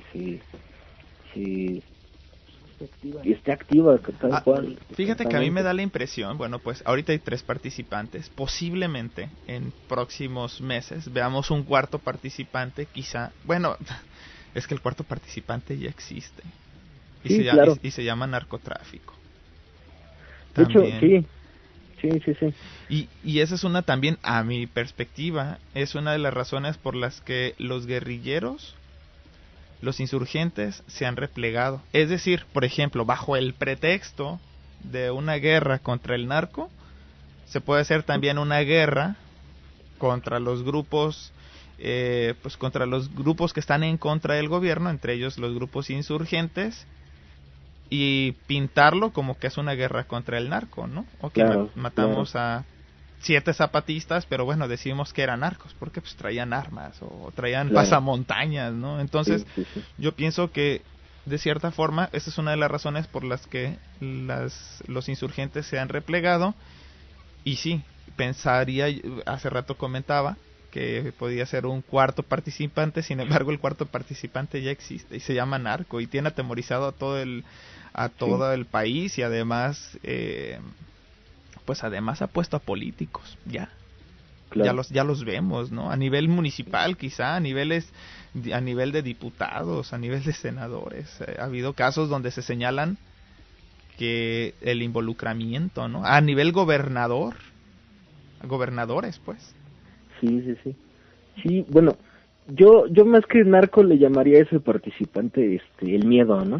y esté activa tal cual. Fíjate que a mí me da la impresión, bueno, pues ahorita hay 3 participantes, posiblemente en próximos meses veamos un cuarto participante, quizá, bueno, es que el cuarto participante ya existe, y se llama narcotráfico. También. De hecho, sí. Y esa es una también, a mi perspectiva, es una de las razones por las que los guerrilleros, los insurgentes, se han replegado. Es decir, por ejemplo, bajo el pretexto de una guerra contra el narco, se puede hacer también una guerra contra los grupos, pues contra los grupos que están en contra del gobierno, entre ellos los grupos insurgentes, y pintarlo como que es una guerra contra el narco, ¿no? Claro, matamos a 7 zapatistas, pero bueno, decimos que eran narcos, porque pues traían armas o traían pasamontañas, ¿no? Entonces, sí. Yo pienso que, de cierta forma, esa es una de las razones por las que los insurgentes se han replegado, y sí, pensaría, hace rato comentaba, que podía ser un cuarto participante, sin embargo el cuarto participante ya existe, y se llama narco, y tiene atemorizado a todo el país, y además... pues además ha puesto a políticos, claro. ya los vemos, ¿no? A nivel municipal, quizá, a nivel de diputados, a nivel de senadores. Ha habido casos donde se señalan que el involucramiento, ¿no? A nivel gobernadores, pues. Sí. Sí, bueno, yo más que narco le llamaría a ese participante el miedo, ¿no?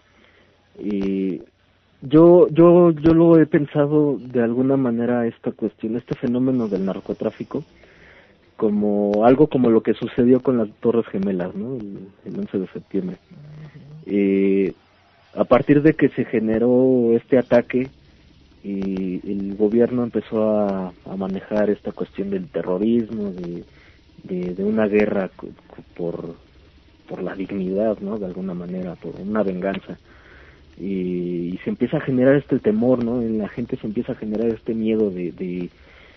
Yo lo he pensado de alguna manera, esta cuestión, este fenómeno del narcotráfico, como algo como lo que sucedió con las Torres Gemelas, ¿no? El 11 de septiembre. A partir de que se generó este ataque, el gobierno empezó a manejar esta cuestión del terrorismo, de una guerra por la dignidad, ¿no? De alguna manera, por una venganza. Y se empieza a generar este temor, ¿no? En la gente se empieza a generar este miedo de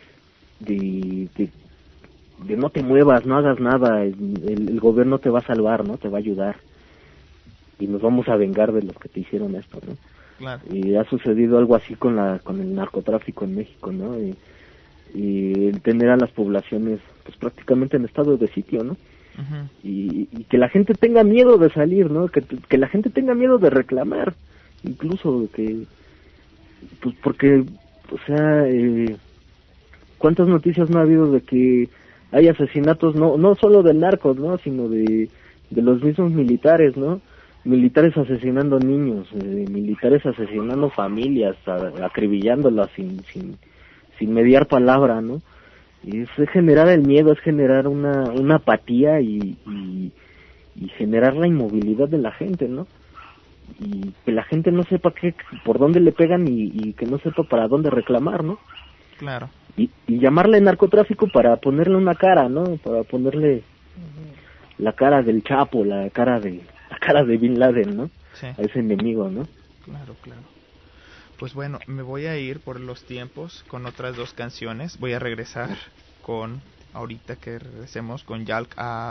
no te muevas, no hagas nada, el gobierno te va a salvar, ¿no? Te va a ayudar. Y nos vamos a vengar de los que te hicieron esto, ¿no? Claro. Y ha sucedido algo así con el narcotráfico en México, ¿no? Y el tener a las poblaciones pues prácticamente en estado de sitio, ¿no? Uh-huh. Y que la gente tenga miedo de salir, ¿no? Que la gente tenga miedo de reclamar, incluso que pues porque, o sea, ¿cuántas noticias no ha habido de que hay asesinatos, no solo del narco, ¿no? Sino de los mismos militares, ¿no? Militares asesinando niños, militares asesinando familias, acribillándolas sin mediar palabra, ¿no? Y es generar el miedo, es generar una apatía y generar la inmovilidad de la gente, ¿no? Y que la gente no sepa por dónde le pegan y que no sepa para dónde reclamar, ¿no? Claro. Y llamarle narcotráfico para ponerle una cara, ¿no? Para ponerle la cara del Chapo, la cara de Bin Laden, ¿no? Sí. A ese enemigo, ¿no? Claro. Pues bueno, me voy a ir por los tiempos con otras dos canciones. Voy a regresar ahorita que regresemos con Yal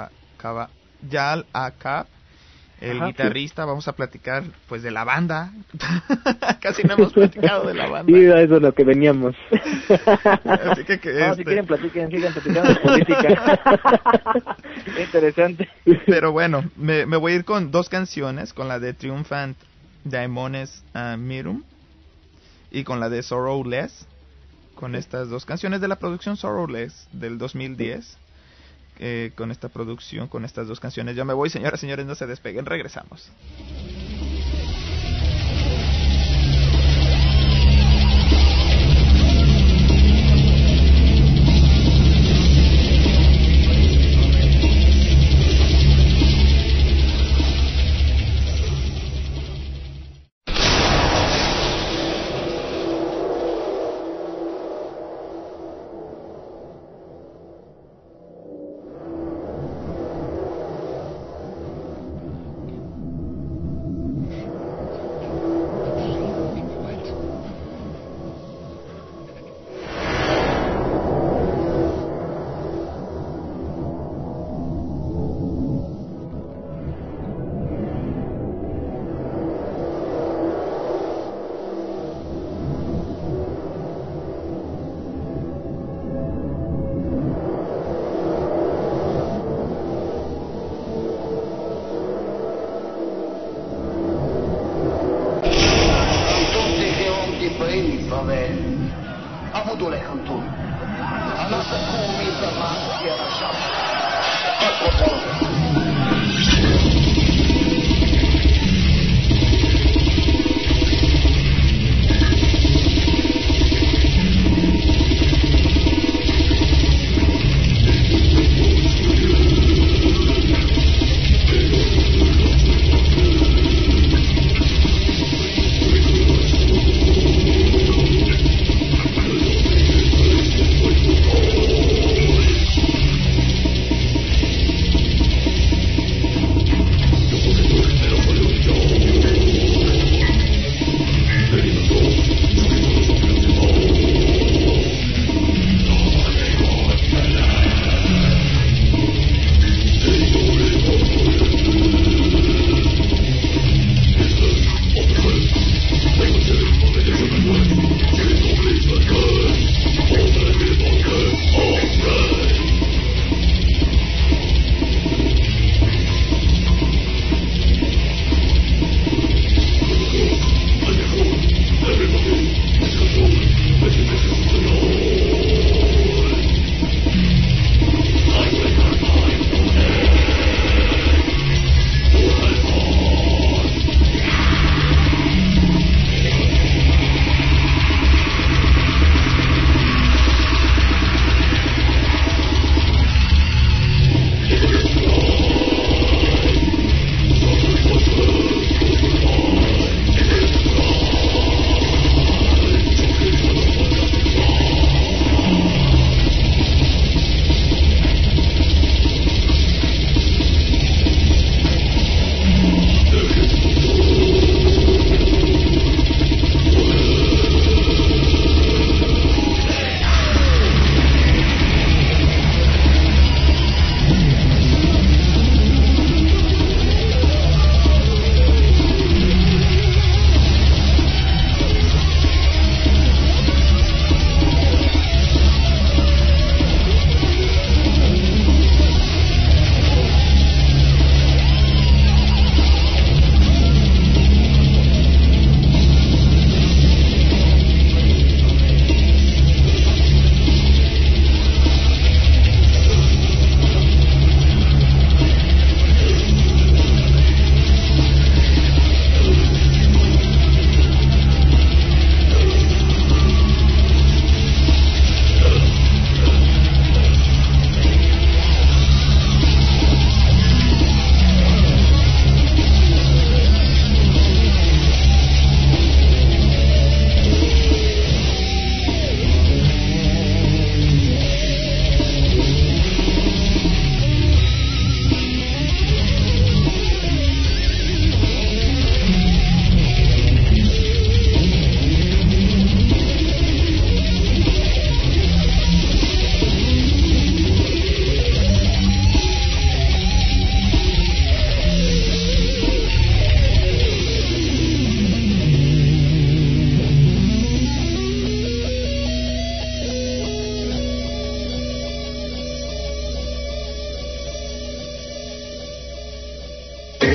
Akab, el guitarrista. Sí. Vamos a platicar pues de la banda. Casi no hemos platicado de la banda. Sí, eso es lo que veníamos. Así que si quieren sigan platicando de política. Interesante. Pero bueno, me voy a ir con dos canciones, con la de Triumphant Daemones Mirum y con la de Sorrowless, con estas dos canciones de la producción Sorrowless del 2010. Con esta producción, con estas dos canciones. Yo me voy, señoras y señores, no se despeguen, regresamos.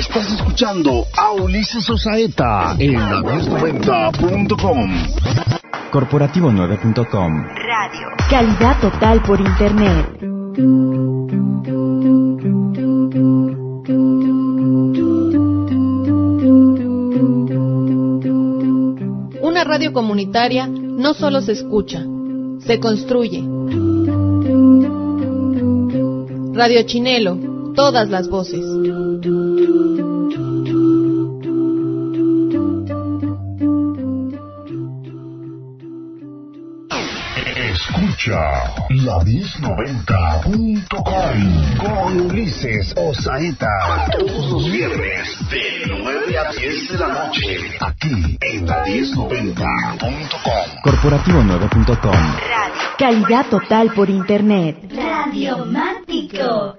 Estás escuchando a Ulises Osaeta en la1090.com. Corporativo9.com. Radio. Calidad total por internet. Una radio comunitaria no solo se escucha, se construye. Radio Chinelo, todas las voces. Escucha la 1090.com con Ulises Osaeta todos los viernes de 9 a 10 de la noche aquí en la 1090.com. Corporativo9.com. Radio. Calidad total por internet. Radiomático.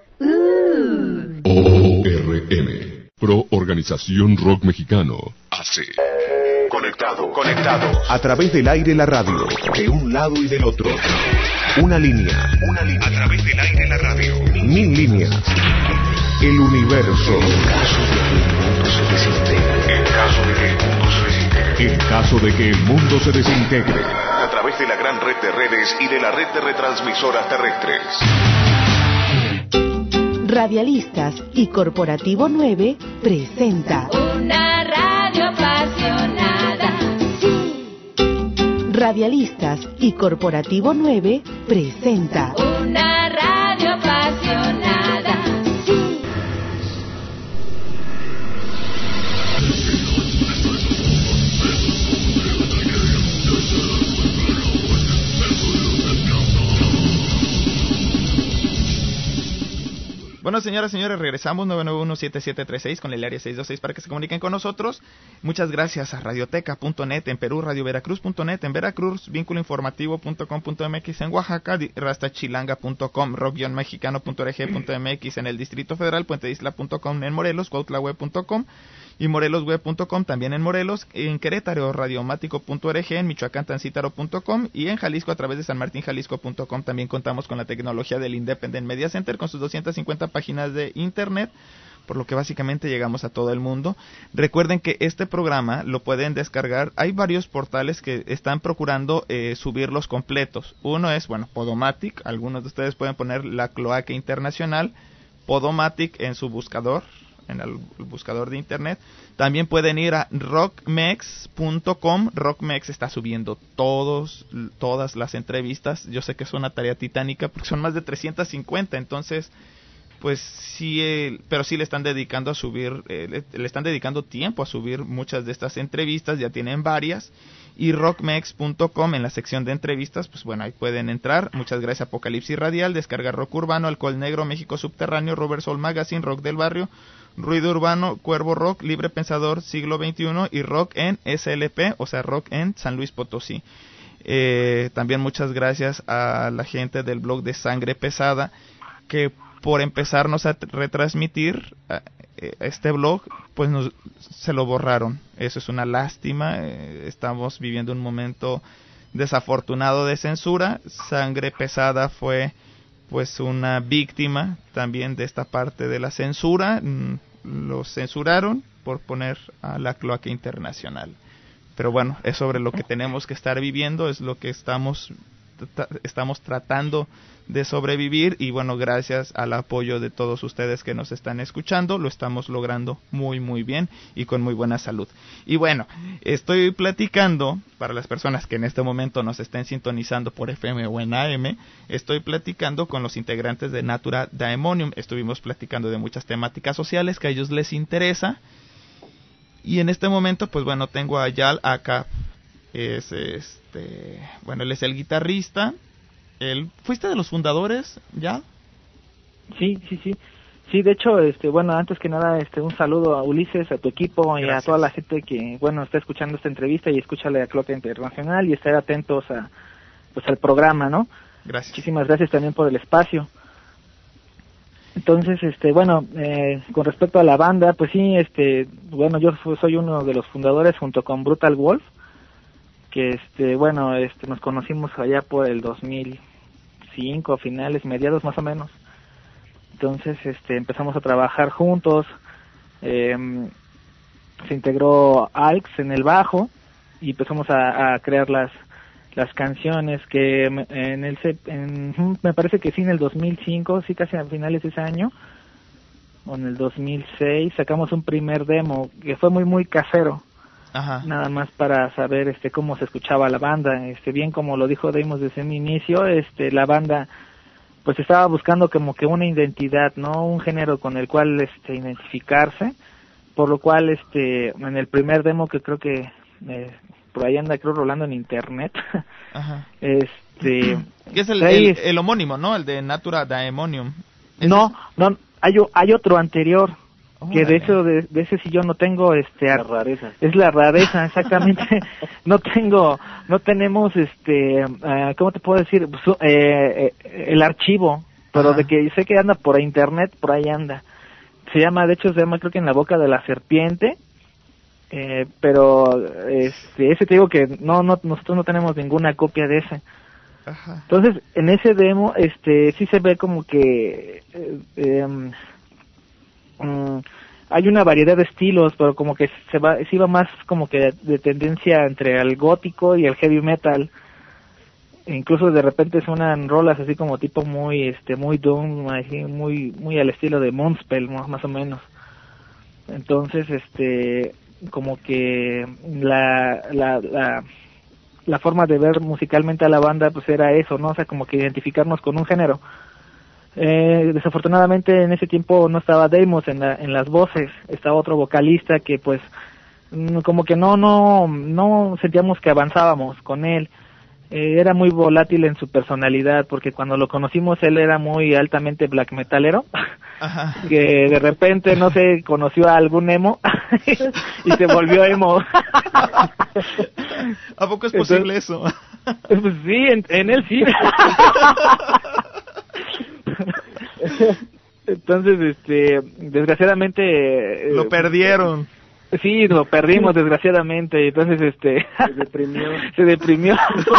ORM, Pro Organización Rock Mexicano, hace. Conectado a través del aire la radio, de un lado y del otro. Una línea, a través del aire la radio. 1000 líneas. El universo. En caso de que el mundo se desintegre. A través de la gran red de redes y de la red de retransmisoras terrestres. Radialistas y Corporativo 9 presenta Una radio apasionada. Radialistas y Corporativo 9 presenta Una radio apasionada. Bueno, señoras y señores, regresamos 991-7736 con el área 626 para que se comuniquen con nosotros. Muchas gracias a radioteca.net, en Perú, radioveracruz.net, en Veracruz, vínculoinformativo.com.mx, en Oaxaca, rastachilanga.com, rock-mexicano.org.mx, en el Distrito Federal, puentedisla.com, en Morelos, cuautlaweb.com y morelosweb.com, también en Morelos, en Querétaro, radiomático.org, en Michoacán, tancítaro.com y en Jalisco a través de sanmartinjalisco.com. También contamos con la tecnología del Independent Media Center con sus 250 páginas de internet, por lo que básicamente llegamos a todo el mundo. Recuerden que este programa lo pueden descargar. Hay varios portales que están procurando subirlos completos. Uno es, Podomatic. Algunos de ustedes pueden poner la cloaca internacional, Podomatic en su buscador, en el buscador de internet. También pueden ir a rockmex.com. Rockmex está subiendo todas las entrevistas. Yo sé que es una tarea titánica porque son más de 350, entonces pues sí, pero sí le están dedicando a subir, le están dedicando tiempo a subir muchas de estas entrevistas. Ya tienen varias. Y rockmex.com, en la sección de entrevistas, pues ahí pueden entrar. Muchas gracias. Apocalipsis Radial, Descarga Rock Urbano, Alcohol Negro, México Subterráneo, Robert Soul Magazine, Rock del Barrio, Ruido Urbano, Cuervo Rock, Libre Pensador, Siglo XXI y Rock en SLP, o sea, Rock en San Luis Potosí. También muchas gracias a la gente del blog de Sangre Pesada, que por empezarnos a retransmitir este blog, pues se lo borraron. Eso es una lástima. Estamos viviendo un momento desafortunado de censura. Sangre Pesada fue pues una víctima también de esta parte de la censura. Lo censuraron por poner a la cloaca internacional. Pero bueno, es sobre lo que tenemos que estar viviendo, es lo que estamos tratando de sobrevivir, y gracias al apoyo de todos ustedes que nos están escuchando, lo estamos logrando muy muy bien y con muy buena salud. Y estoy platicando, para las personas que en este momento nos estén sintonizando por FM o en AM, estoy platicando con los integrantes de Natura Daemonium. Estuvimos platicando de muchas temáticas sociales que a ellos les interesa, y en este momento pues tengo a Yal acá. Es él es el guitarrista. ¿Fuiste de los fundadores ya? Sí, de hecho, antes que nada, un saludo a Ulises, a tu equipo. Gracias. Y a toda la gente que, está escuchando esta entrevista, y escúchale a Cloaca Internacional y estar atentos al programa, ¿no? Gracias. Muchísimas gracias también por el espacio. Entonces, con respecto a la banda, pues sí, yo soy uno de los fundadores junto con Brutal Wolf, que nos conocimos allá por el 2005, mediados más o menos. Entonces empezamos a trabajar juntos, se integró Alex en el bajo y empezamos a crear las canciones que me parece que sí, en el 2005, sí, casi a finales de ese año, o en el 2006, sacamos un primer demo que fue muy casero. Ajá. Nada más para saber cómo se escuchaba la banda. Bien como lo dijo Deimos desde un inicio, la banda pues estaba buscando como que una identidad, no un género con el cual identificarse, por lo cual en el primer demo, que creo que por ahí anda, creo, rolando en internet. Ajá. Que es el homónimo, ¿no? El de Natura Daemonium. No, hay otro anterior, que de hecho de ese sí yo no tengo la rareza. Es la rareza, exactamente. no tenemos ¿cómo te puedo decir? El archivo, pero Ajá. de que sé que anda por internet, por ahí anda. Se llama creo que En la boca de la serpiente. Pero ese te digo que nosotros no tenemos ninguna copia de ese. Ajá. Entonces en ese demo sí se ve como que hay una variedad de estilos, pero como que se iba más como que de tendencia entre el gótico y el heavy metal. Incluso de repente suenan rolas así como tipo muy doom, así, muy al estilo de Moonspell, más o menos. Entonces como que la forma de ver musicalmente a la banda pues era eso, ¿no? O sea, como que identificarnos con un género. Desafortunadamente en ese tiempo no estaba Deimos en las voces, estaba otro vocalista que pues como que no sentíamos que avanzábamos con él. Era muy volátil en su personalidad, porque cuando lo conocimos él era muy altamente black metalero. Ajá. Que de repente, no sé, conoció a algún emo y se volvió emo. ¿A poco es posible eso? Pues sí, en él sí. Entonces, desgraciadamente... Lo perdieron. Sí, lo perdimos, desgraciadamente. Entonces, Se deprimió.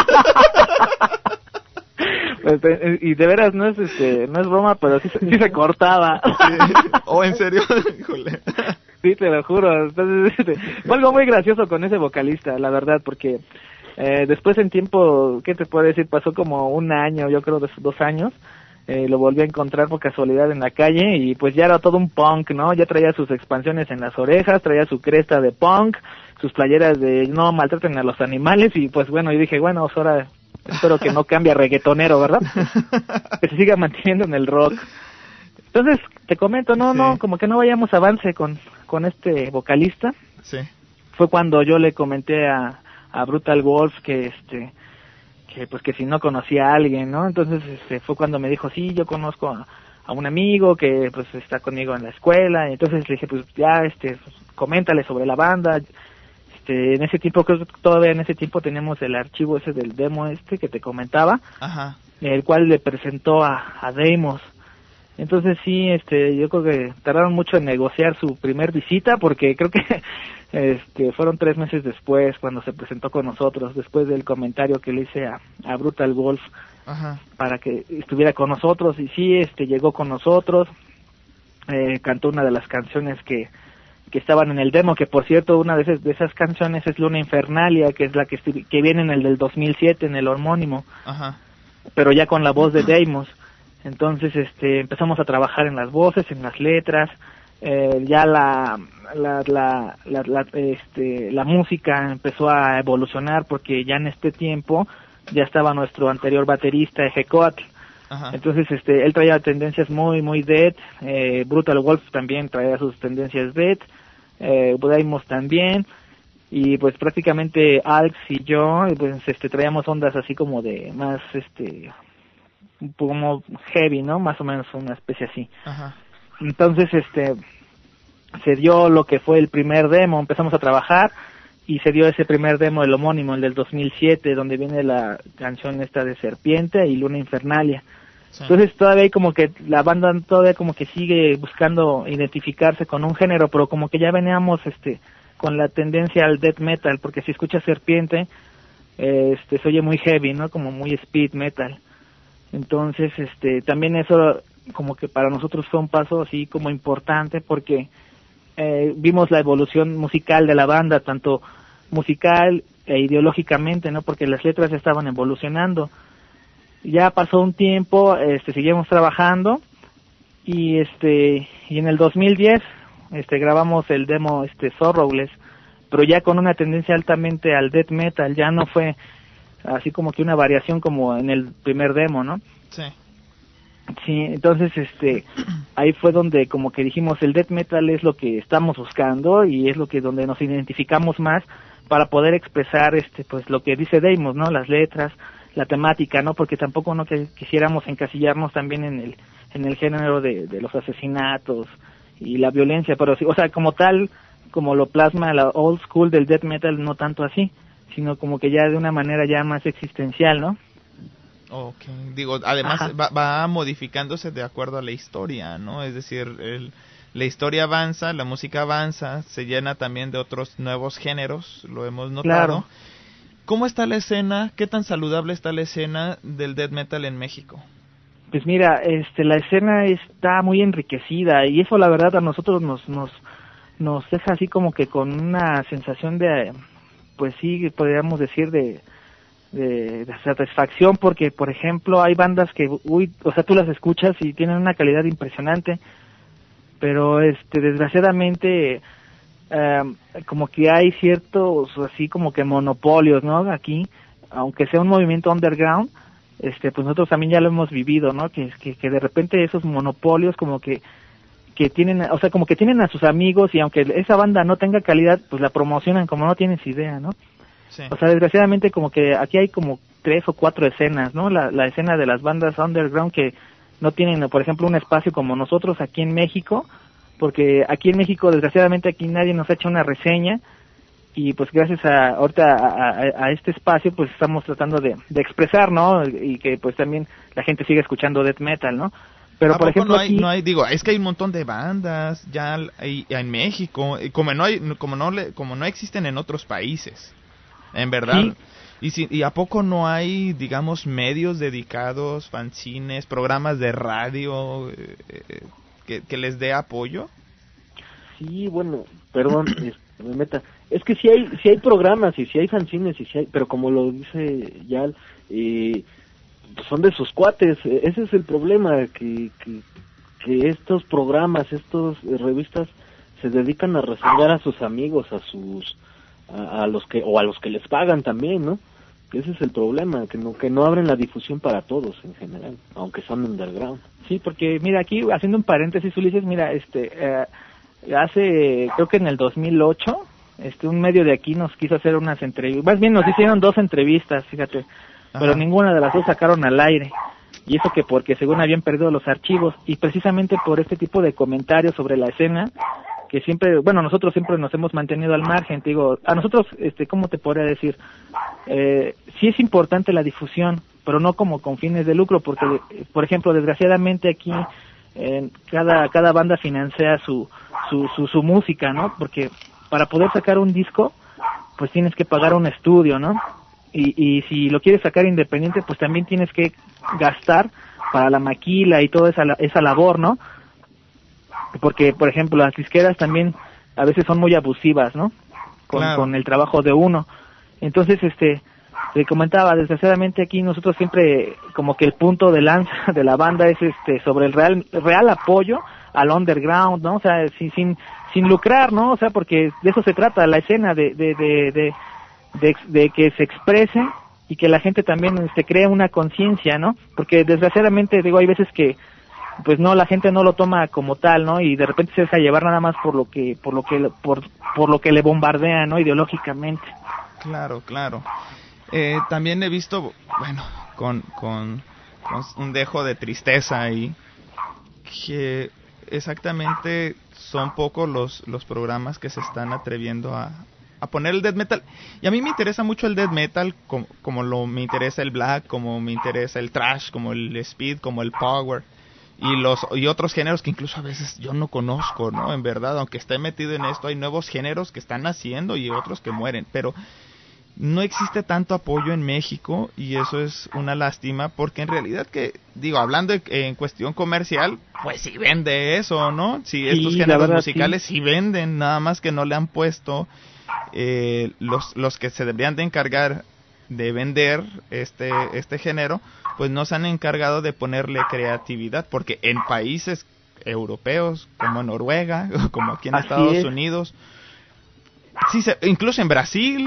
Y de veras no es broma, pero sí se cortaba. ¿Oh, en serio? Híjole. Sí, te lo juro. Entonces, fue algo muy gracioso con ese vocalista, la verdad, porque después en tiempo, ¿qué te puedo decir? Pasó como un año, yo creo 2 años. Lo volví a encontrar por casualidad en la calle y pues ya era todo un punk, ¿no? Ya traía sus expansiones en las orejas, traía su cresta de punk, sus playeras de no maltraten a los animales y pues bueno, yo dije, bueno, pues ahora espero que no cambie a reggaetonero, ¿verdad? Que se siga manteniendo en el rock. Entonces, te comento, no, como que no vayamos avance con este vocalista. Sí. Fue cuando yo le comenté a Brutal Wolf que pues que si no conocía a alguien, ¿no? Entonces fue cuando me dijo, sí, yo conozco a un amigo que pues está conmigo en la escuela. Y entonces le dije, pues ya, pues, coméntale sobre la banda. En ese tiempo, creo que todavía en ese tiempo tenemos el archivo ese del demo que te comentaba. Ajá. El cual le presentó a Deimos. Entonces sí, yo creo que tardaron mucho en negociar su primer visita, porque creo que fueron 3 meses después cuando se presentó con nosotros, después del comentario que le hice a Brutal Wolf. Ajá. Para que estuviera con nosotros. Y sí, llegó con nosotros, cantó una de las canciones que estaban en el demo, que por cierto una de esas canciones es Luna Infernalia, que es la que viene en el del 2007, en el homónimo. Ajá. Pero ya con la voz de Deimos. Entonces empezamos a trabajar en las voces, en las letras, ya la música empezó a evolucionar, porque ya en este tiempo ya estaba nuestro anterior baterista Ejecoatl. Entonces él traía tendencias muy death, Brutal Wolf también traía sus tendencias death, Deimos también, y pues prácticamente Alex y yo pues traíamos ondas así como de más como heavy, ¿no? Más o menos una especie así. Ajá. Entonces se dio lo que fue el primer demo, empezamos a trabajar y se dio ese primer demo, el homónimo, el del 2007, donde viene la canción esta de Serpiente y Luna Infernalia. Sí. Entonces todavía hay como que la banda todavía como que sigue buscando identificarse con un género, pero como que ya veníamos con la tendencia al death metal, porque si escuchas Serpiente se oye muy heavy, ¿no? Como muy speed metal. Entonces también eso como que para nosotros fue un paso así como importante, porque vimos la evolución musical de la banda, tanto musical e ideológicamente, ¿no? Porque las letras estaban evolucionando. Ya pasó un tiempo, seguimos trabajando y en el 2010 grabamos el demo Sorrowless, pero ya con una tendencia altamente al death metal, ya no fue así como que una variación como en el primer demo, ¿no? Sí. Sí, entonces ahí fue donde como que dijimos el death metal es lo que estamos buscando y es lo que donde nos identificamos más para poder expresar pues lo que dice Deimos, ¿no? Las letras, la temática, ¿no? Porque tampoco no quisiéramos encasillarnos también en el género de los asesinatos y la violencia, pero sí, o sea, como tal, como lo plasma la old school del death metal, no tanto así, sino como que ya de una manera ya más existencial, ¿no? Okay. Digo, además va modificándose de acuerdo a la historia, ¿no? Es decir, la historia avanza, la música avanza, se llena también de otros nuevos géneros, lo hemos notado. Claro. ¿Cómo está la escena? ¿Qué tan saludable está la escena del death metal en México? Pues mira, la escena está muy enriquecida y eso la verdad a nosotros nos deja así como que con una sensación de, pues sí, podríamos decir de satisfacción, porque por ejemplo hay bandas que, o sea, tú las escuchas y tienen una calidad impresionante, pero desgraciadamente como que hay ciertos así como que monopolios, ¿no? Aquí, aunque sea un movimiento underground, pues nosotros también ya lo hemos vivido, ¿no? Que de repente esos monopolios como que tienen, o sea, como que tienen a sus amigos y aunque esa banda no tenga calidad, pues la promocionan como no tienes idea, ¿no? Sí. O sea, desgraciadamente como que aquí hay como 3 o 4 escenas, ¿no? La escena de las bandas underground que no tienen, por ejemplo, un espacio como nosotros aquí en México, porque aquí en México, desgraciadamente, aquí nadie nos ha hecho una reseña y pues gracias a este espacio, pues estamos tratando de expresar, ¿no? Y que pues también la gente siga escuchando death metal, ¿no? Pero por ejemplo no hay, digo, es que hay un montón de bandas ya en México, como no existen en otros países. En verdad. Sí. ¿Y a poco no hay, digamos, medios dedicados, fanzines, programas de radio que les dé apoyo? Sí, bueno, perdón, me meta. Es que sí hay programas y sí hay fanzines y sí hay, pero como lo dice Yal, son de sus cuates. Ese es el problema, que estos programas, estas revistas se dedican a reseñar a sus amigos, a los que les pagan también, ¿no? Ese es el problema, que no abren la difusión para todos en general, aunque son underground. Sí, porque mira, aquí haciendo un paréntesis, Ulises, mira, hace, creo que en el 2008, un medio de aquí nos quiso hacer unas entrevistas, más bien nos hicieron 2 entrevistas, fíjate, pero ninguna de las 2 sacaron al aire. Y eso que porque según habían perdido los archivos, y precisamente por este tipo de comentarios sobre la escena, que siempre, bueno, nosotros siempre nos hemos mantenido al margen, te digo, a nosotros, ¿cómo te podría decir? Sí es importante la difusión, pero no como con fines de lucro, porque, por ejemplo, desgraciadamente aquí, cada banda financia su música, ¿no? Porque para poder sacar un disco, pues tienes que pagar un estudio, ¿no? Y si lo quieres sacar independiente, pues también tienes que gastar para la maquila y toda esa labor, ¿no? Porque, por ejemplo, las disqueras también a veces son muy abusivas, ¿no? Con el trabajo de uno. Entonces, te comentaba, desgraciadamente aquí nosotros siempre, como que el punto de lanza de la banda es sobre el real apoyo al underground, ¿no? O sea, sin lucrar, ¿no? O sea, porque de eso se trata la escena, de que se exprese y que la gente también cree una conciencia, ¿no? Porque desgraciadamente, digo, hay veces que pues no, la gente no lo toma como tal, ¿no? Y de repente se deja llevar nada más por lo que le bombardea, ¿no? Ideológicamente. Claro. También he visto, bueno, con un dejo de tristeza ahí, que exactamente son pocos los programas que se están atreviendo a poner el death metal. Y a mí me interesa mucho el death metal, como me interesa el black, como me interesa el thrash, como el speed, como el power. Y otros géneros que incluso a veces yo no conozco, ¿no? En verdad, aunque esté metido en esto, hay nuevos géneros que están naciendo y otros que mueren. Pero no existe tanto apoyo en México, y eso es una lástima, porque en realidad hablando en cuestión comercial, pues sí vende eso, ¿no? Sí, estos géneros musicales sí venden, nada más que no le han puesto los que se deberían de encargar de vender este género, pues no se han encargado de ponerle creatividad, porque en países europeos como Noruega, como aquí en Estados Unidos, sí, incluso en Brasil,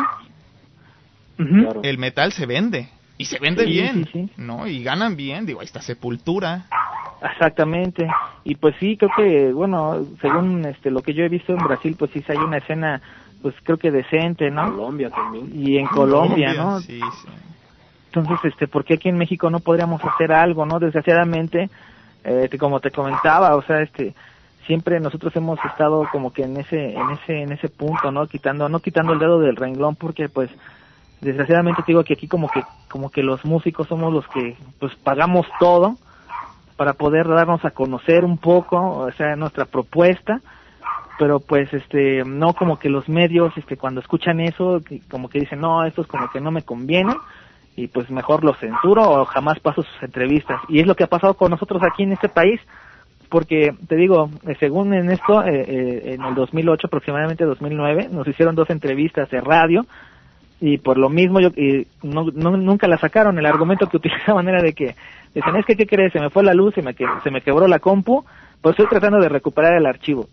el metal se vende, y se vende bien, ¿no? Y ganan bien, ahí está Sepultura. Exactamente, y pues sí, creo que, bueno, según lo que yo he visto en Brasil, pues sí hay una escena, pues creo que decente, ¿no? Colombia también. Y en Colombia, ¿no? Sí. Entonces, ¿por qué aquí en México no podríamos hacer algo, no? Desgraciadamente, como te comentaba, o sea, siempre nosotros hemos estado como que en ese punto, ¿no? No quitando el dedo del renglón, porque pues desgraciadamente te digo que aquí como que los músicos somos los que pues pagamos todo para poder darnos a conocer un poco, o sea, nuestra propuesta, pero pues no, como que los medios cuando escuchan eso como que dicen, no, estos como que no me conviene, y pues mejor los censuro o jamás paso sus entrevistas. Y es lo que ha pasado con nosotros aquí en este país, porque te digo, según en esto, en el 2008, aproximadamente 2009, nos hicieron 2 entrevistas de radio, y por lo mismo nunca la sacaron. El argumento que utilizaban era de que dicen, es que ¿qué crees? Se me fue la luz, se me quebró la compu, pues estoy tratando de recuperar el archivo.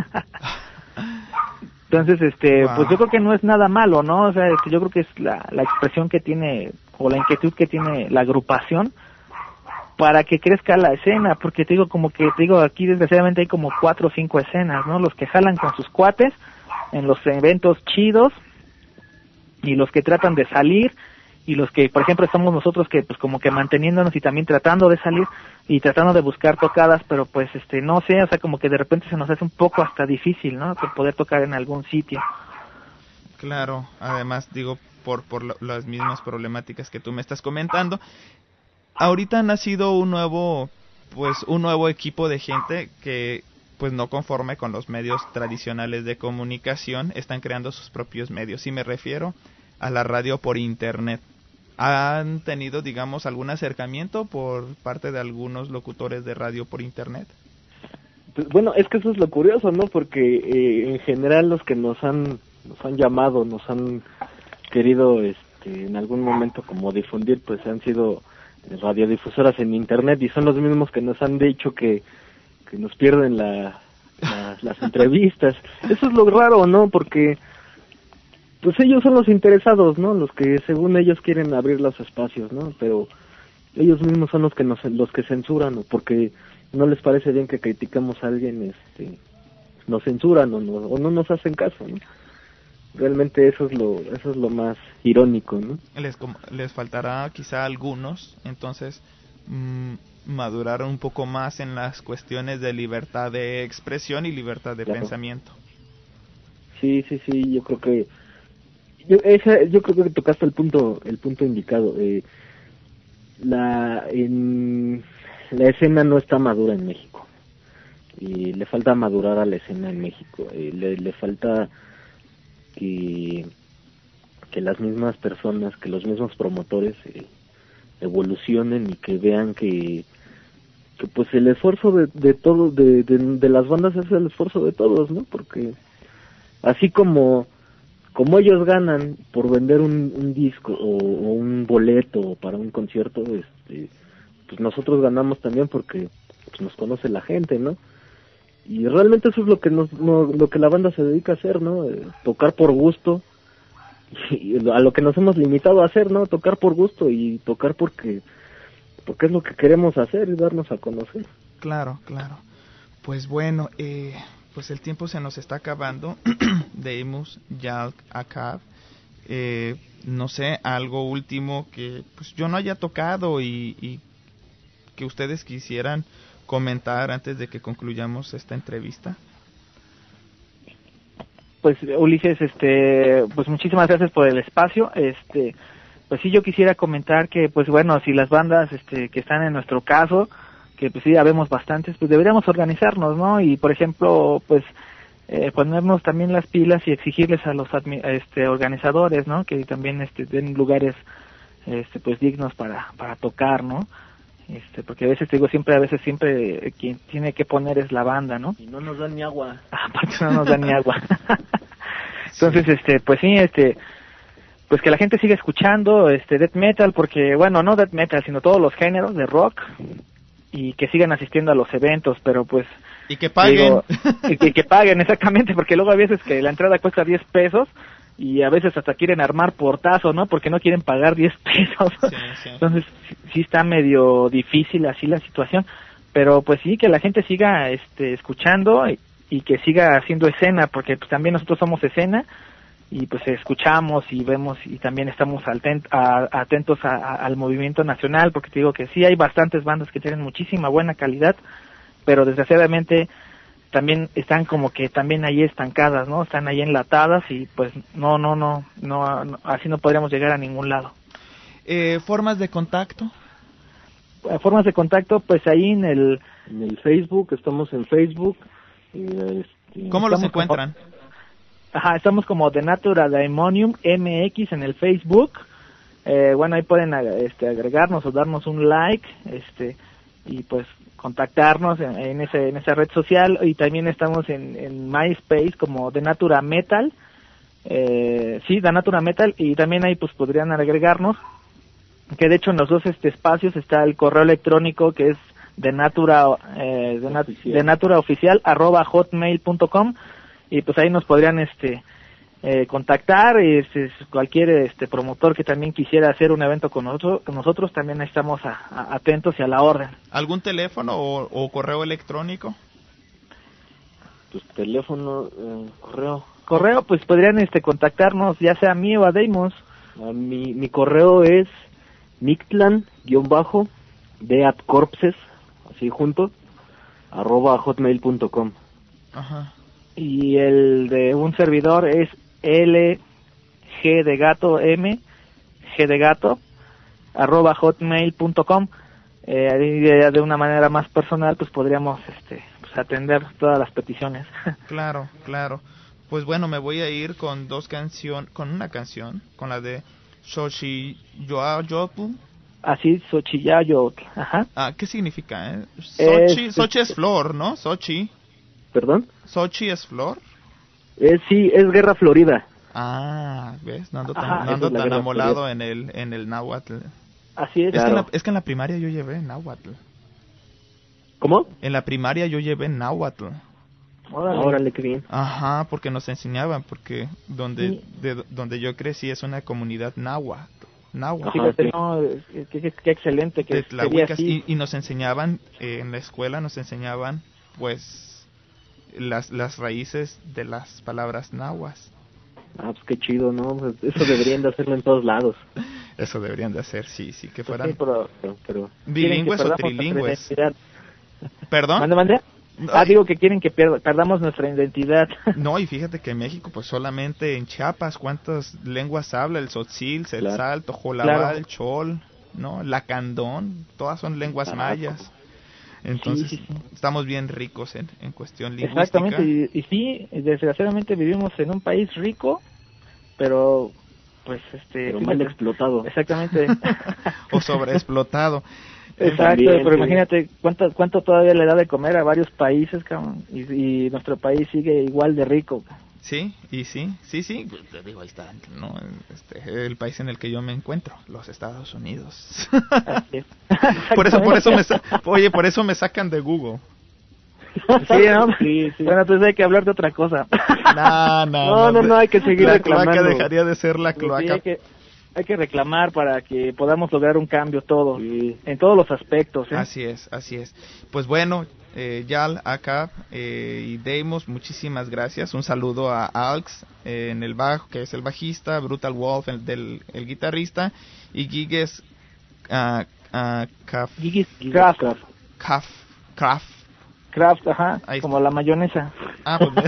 Entonces, pues yo creo que no es nada malo, ¿no? O sea, yo creo que es la expresión que tiene, o la inquietud que tiene la agrupación para que crezca la escena, porque te digo, aquí desgraciadamente hay como 4 o 5 escenas, ¿no? Los que jalan con sus cuates en los eventos chidos, y los que tratan de salir, y los que, por ejemplo, estamos nosotros que pues como que manteniéndonos y también tratando de salir y tratando de buscar tocadas, pero pues no sé, o sea, como que de repente se nos hace un poco hasta difícil, ¿no? Poder tocar en algún sitio. Claro, además por las mismas problemáticas que tú me estás comentando. Ahorita ha nacido un nuevo equipo de gente que pues no conforme con los medios tradicionales de comunicación, están creando sus propios medios, y me refiero a la radio por internet. ¿Han tenido, digamos, algún acercamiento por parte de algunos locutores de radio por internet? Pues, bueno, es que eso es lo curioso, ¿no? Porque en general los que nos han llamado, nos han querido en algún momento como difundir, pues han sido radiodifusoras en internet, y son los mismos que nos han dicho que nos pierden las entrevistas. Eso es lo raro, ¿no? Porque pues ellos son los interesados, ¿no? Los que según ellos quieren abrir los espacios, ¿no? Pero ellos mismos son los que censuran, o porque no les parece bien que criticamos a alguien, nos censuran o no nos hacen caso, ¿no? Realmente eso es lo más irónico, ¿no? Les faltará quizá a algunos, entonces, madurar un poco más en las cuestiones de libertad de expresión y libertad de pensamiento. Sí, yo creo que yo creo que tocaste el punto indicado. La escena no está madura en México, y le falta madurar a la escena en México. Le falta que las mismas personas, que los mismos promotores evolucionen, y que vean que pues el esfuerzo de todos, de las bandas, es el esfuerzo de todos, ¿no? Porque así como ellos ganan por vender un disco o un boleto para un concierto, pues nosotros ganamos también porque pues nos conoce la gente, ¿no? Y realmente eso es lo que la banda se dedica a hacer, ¿no? Tocar por gusto, y a lo que nos hemos limitado a hacer, ¿no? Tocar por gusto, y tocar porque es lo que queremos hacer, y darnos a conocer. Claro. Pues bueno, pues el tiempo se nos está acabando. Deimos Yalk Akab. No sé, algo último que pues yo no haya tocado y que ustedes quisieran comentar antes de que concluyamos esta entrevista. Pues Ulises, pues muchísimas gracias por el espacio. Pues sí, yo quisiera comentar que, pues bueno, si las bandas que están en nuestro caso, que pues sí, habemos bastantes, pues deberíamos organizarnos, ¿no? Y por ejemplo, pues ponernos también las pilas y exigirles a los organizadores, ¿no? Que también den lugares pues dignos para tocar, ¿no? Porque a veces siempre quien tiene que poner es la banda, ¿no? Y no nos dan ni agua. Aparte no nos dan ni agua. Entonces, pues sí, pues que la gente siga escuchando death metal, porque bueno, no death metal, sino todos los géneros de rock, y que sigan asistiendo a los eventos, pero pues y que paguen. Y que paguen, exactamente, porque luego a veces que la entrada cuesta 10 pesos y a veces hasta quieren armar portazo, ¿no? Porque no quieren pagar 10 pesos. Sí. Entonces sí está medio difícil así la situación, pero pues sí, que la gente siga escuchando y que siga haciendo escena, porque pues también nosotros somos escena y pues escuchamos y vemos y también estamos atentos al movimiento nacional, porque te digo que sí hay bastantes bandas que tienen muchísima buena calidad, pero desgraciadamente también están como que también ahí estancadas, ¿no? Están ahí enlatadas y pues no, así no podríamos llegar a ningún lado. ¿Formas de contacto? Formas de contacto, pues ahí en el Facebook, estamos en Facebook. ¿Cómo los encuentran? Estamos como The Natura Daemonium MX en el Facebook. Bueno, ahí pueden agregarnos o darnos un like, y pues contactarnos en esa red social, y también estamos en MySpace como The Natura Metal. Sí, The Natura Metal, y también ahí pues podrían agregarnos, que de hecho en los dos espacios está el correo electrónico que es denaturaoficial@hotmail.com, y pues ahí nos podrían contactar, cualquier promotor que también quisiera hacer un evento con nosotros también estamos atentos y a la orden. ¿Algún teléfono o correo electrónico? Pues teléfono, correo, pues podrían contactarnos ya sea a mí o a Deimos. Mi correo es mictlan_deadcorpses, así junto, @hotmail.com. Ajá. Y el de un servidor es LG de gato M G de gato @hotmail.com. De una manera más personal pues podríamos pues atender todas las peticiones. Claro. Pues bueno, me voy a ir con una canción, con la de Xochiyotl. Así, Xochiyotl. Ajá. ¿Qué significa? Xochi es flor, ¿no? Xochi. ¿Perdón? ¿Xochi es flor? Sí, es guerra florida. ¿Ves? No ando tan amolado en el náhuatl. Así es. Es que en la primaria yo llevé náhuatl. ¿Cómo? En la primaria yo llevé náhuatl. Órale, qué bien. Ajá, porque nos enseñaban, porque donde yo crecí es una comunidad náhuatl. Fíjate, qué excelente que sería así. Y nos enseñaban, en la escuela nos enseñaban, pues, las raíces de las palabras nahuas. Pues qué chido, ¿no? Pues eso deberían de hacerlo en todos lados. Eso deberían de hacer, sí, que fueran sí, pero bilingües o trilingües. ¿Perdón? ¿Mande? Digo que quieren que perdamos nuestra identidad. No, y fíjate que en México, pues solamente en Chiapas, ¿cuántas lenguas habla? El tzotzil, el salto, jolabal, el chol, ¿no? Lacandón, todas son lenguas mayas. Entonces, estamos bien ricos en cuestión lingüística. Exactamente, y sí, desgraciadamente vivimos en un país rico, pero pues pero mal explotado. Exactamente. O sobreexplotado. Exacto, también, pero imagínate cuánto todavía le da de comer a varios países, cabrón, y nuestro país sigue igual de rico. Sí, te digo, ahí está, ¿no? El país en el que yo me encuentro, los Estados Unidos. por eso me sacan de Google. Sí, ¿no? Sí. Bueno, entonces hay que hablar de otra cosa. No, hay que seguir reclamando. La cloaca dejaría de ser la cloaca. Sí, hay que reclamar para que podamos lograr un cambio todos, en todos los aspectos. Así es. Pues bueno, Yal, acá y Deimos, muchísimas gracias. Un saludo a Alx en el bajo, que es el bajista, Brutal Wolf, el guitarrista, y Giges Kraft, ajá, como la mayonesa. Pues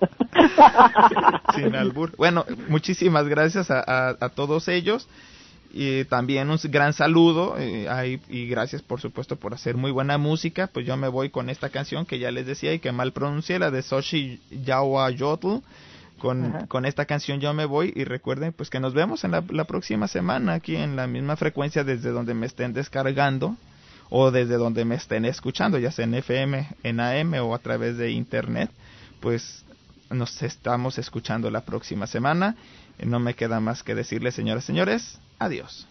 sin albur. Bueno, muchísimas gracias a todos ellos. Y también un gran saludo y gracias por supuesto por hacer muy buena música. Pues yo me voy con esta canción que ya les decía y que mal pronuncié, la de Xochitl Yahuayotl. Con esta canción yo me voy, y recuerden pues que nos vemos en la próxima semana aquí en la misma frecuencia desde donde me estén descargando o desde donde me estén escuchando, ya sea en FM, en AM o a través de internet. Pues nos estamos escuchando la próxima semana. No me queda más que decirles, señoras y señores, adiós.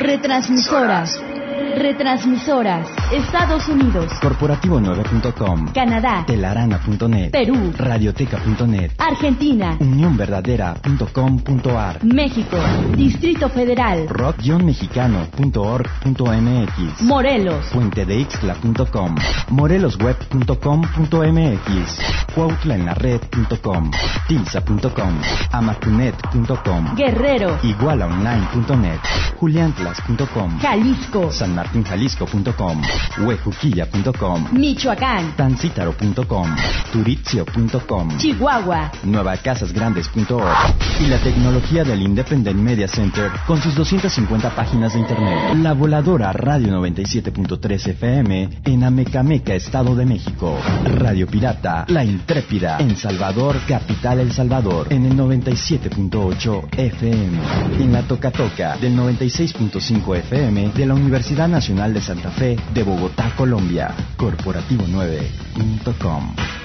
Retransmisoras. Estados Unidos. Corporativo9.com. Canadá. Telarana.net. Perú. Radioteca.net. Argentina. Unionverdadera.com.ar. México. Distrito Federal. rock-mexicano.org.mx. Morelos. puentedeixtla.com. morelosweb.com.mx. cuautlaenlared.com. tilsa.com. amacunet.com. Guerrero. igualaonline.net. juliantlas.com. Jalisco. sanmartinjalisco.com. huejuquilla.com. Michoacán. tancítaro.com. turitzio.com. Chihuahua. nuevacasasgrandes.org. y la tecnología del Independent Media Center con sus 250 páginas de internet. La voladora Radio 97.3 FM en Amecameca, Estado de México. Radio Pirata La Intrépida en Salvador, capital El Salvador, en el 97.8 FM. En la Toca del 96.5 FM de la Universidad Nacional de Santa Fe de Bogotá, Colombia. Corporativo9.com.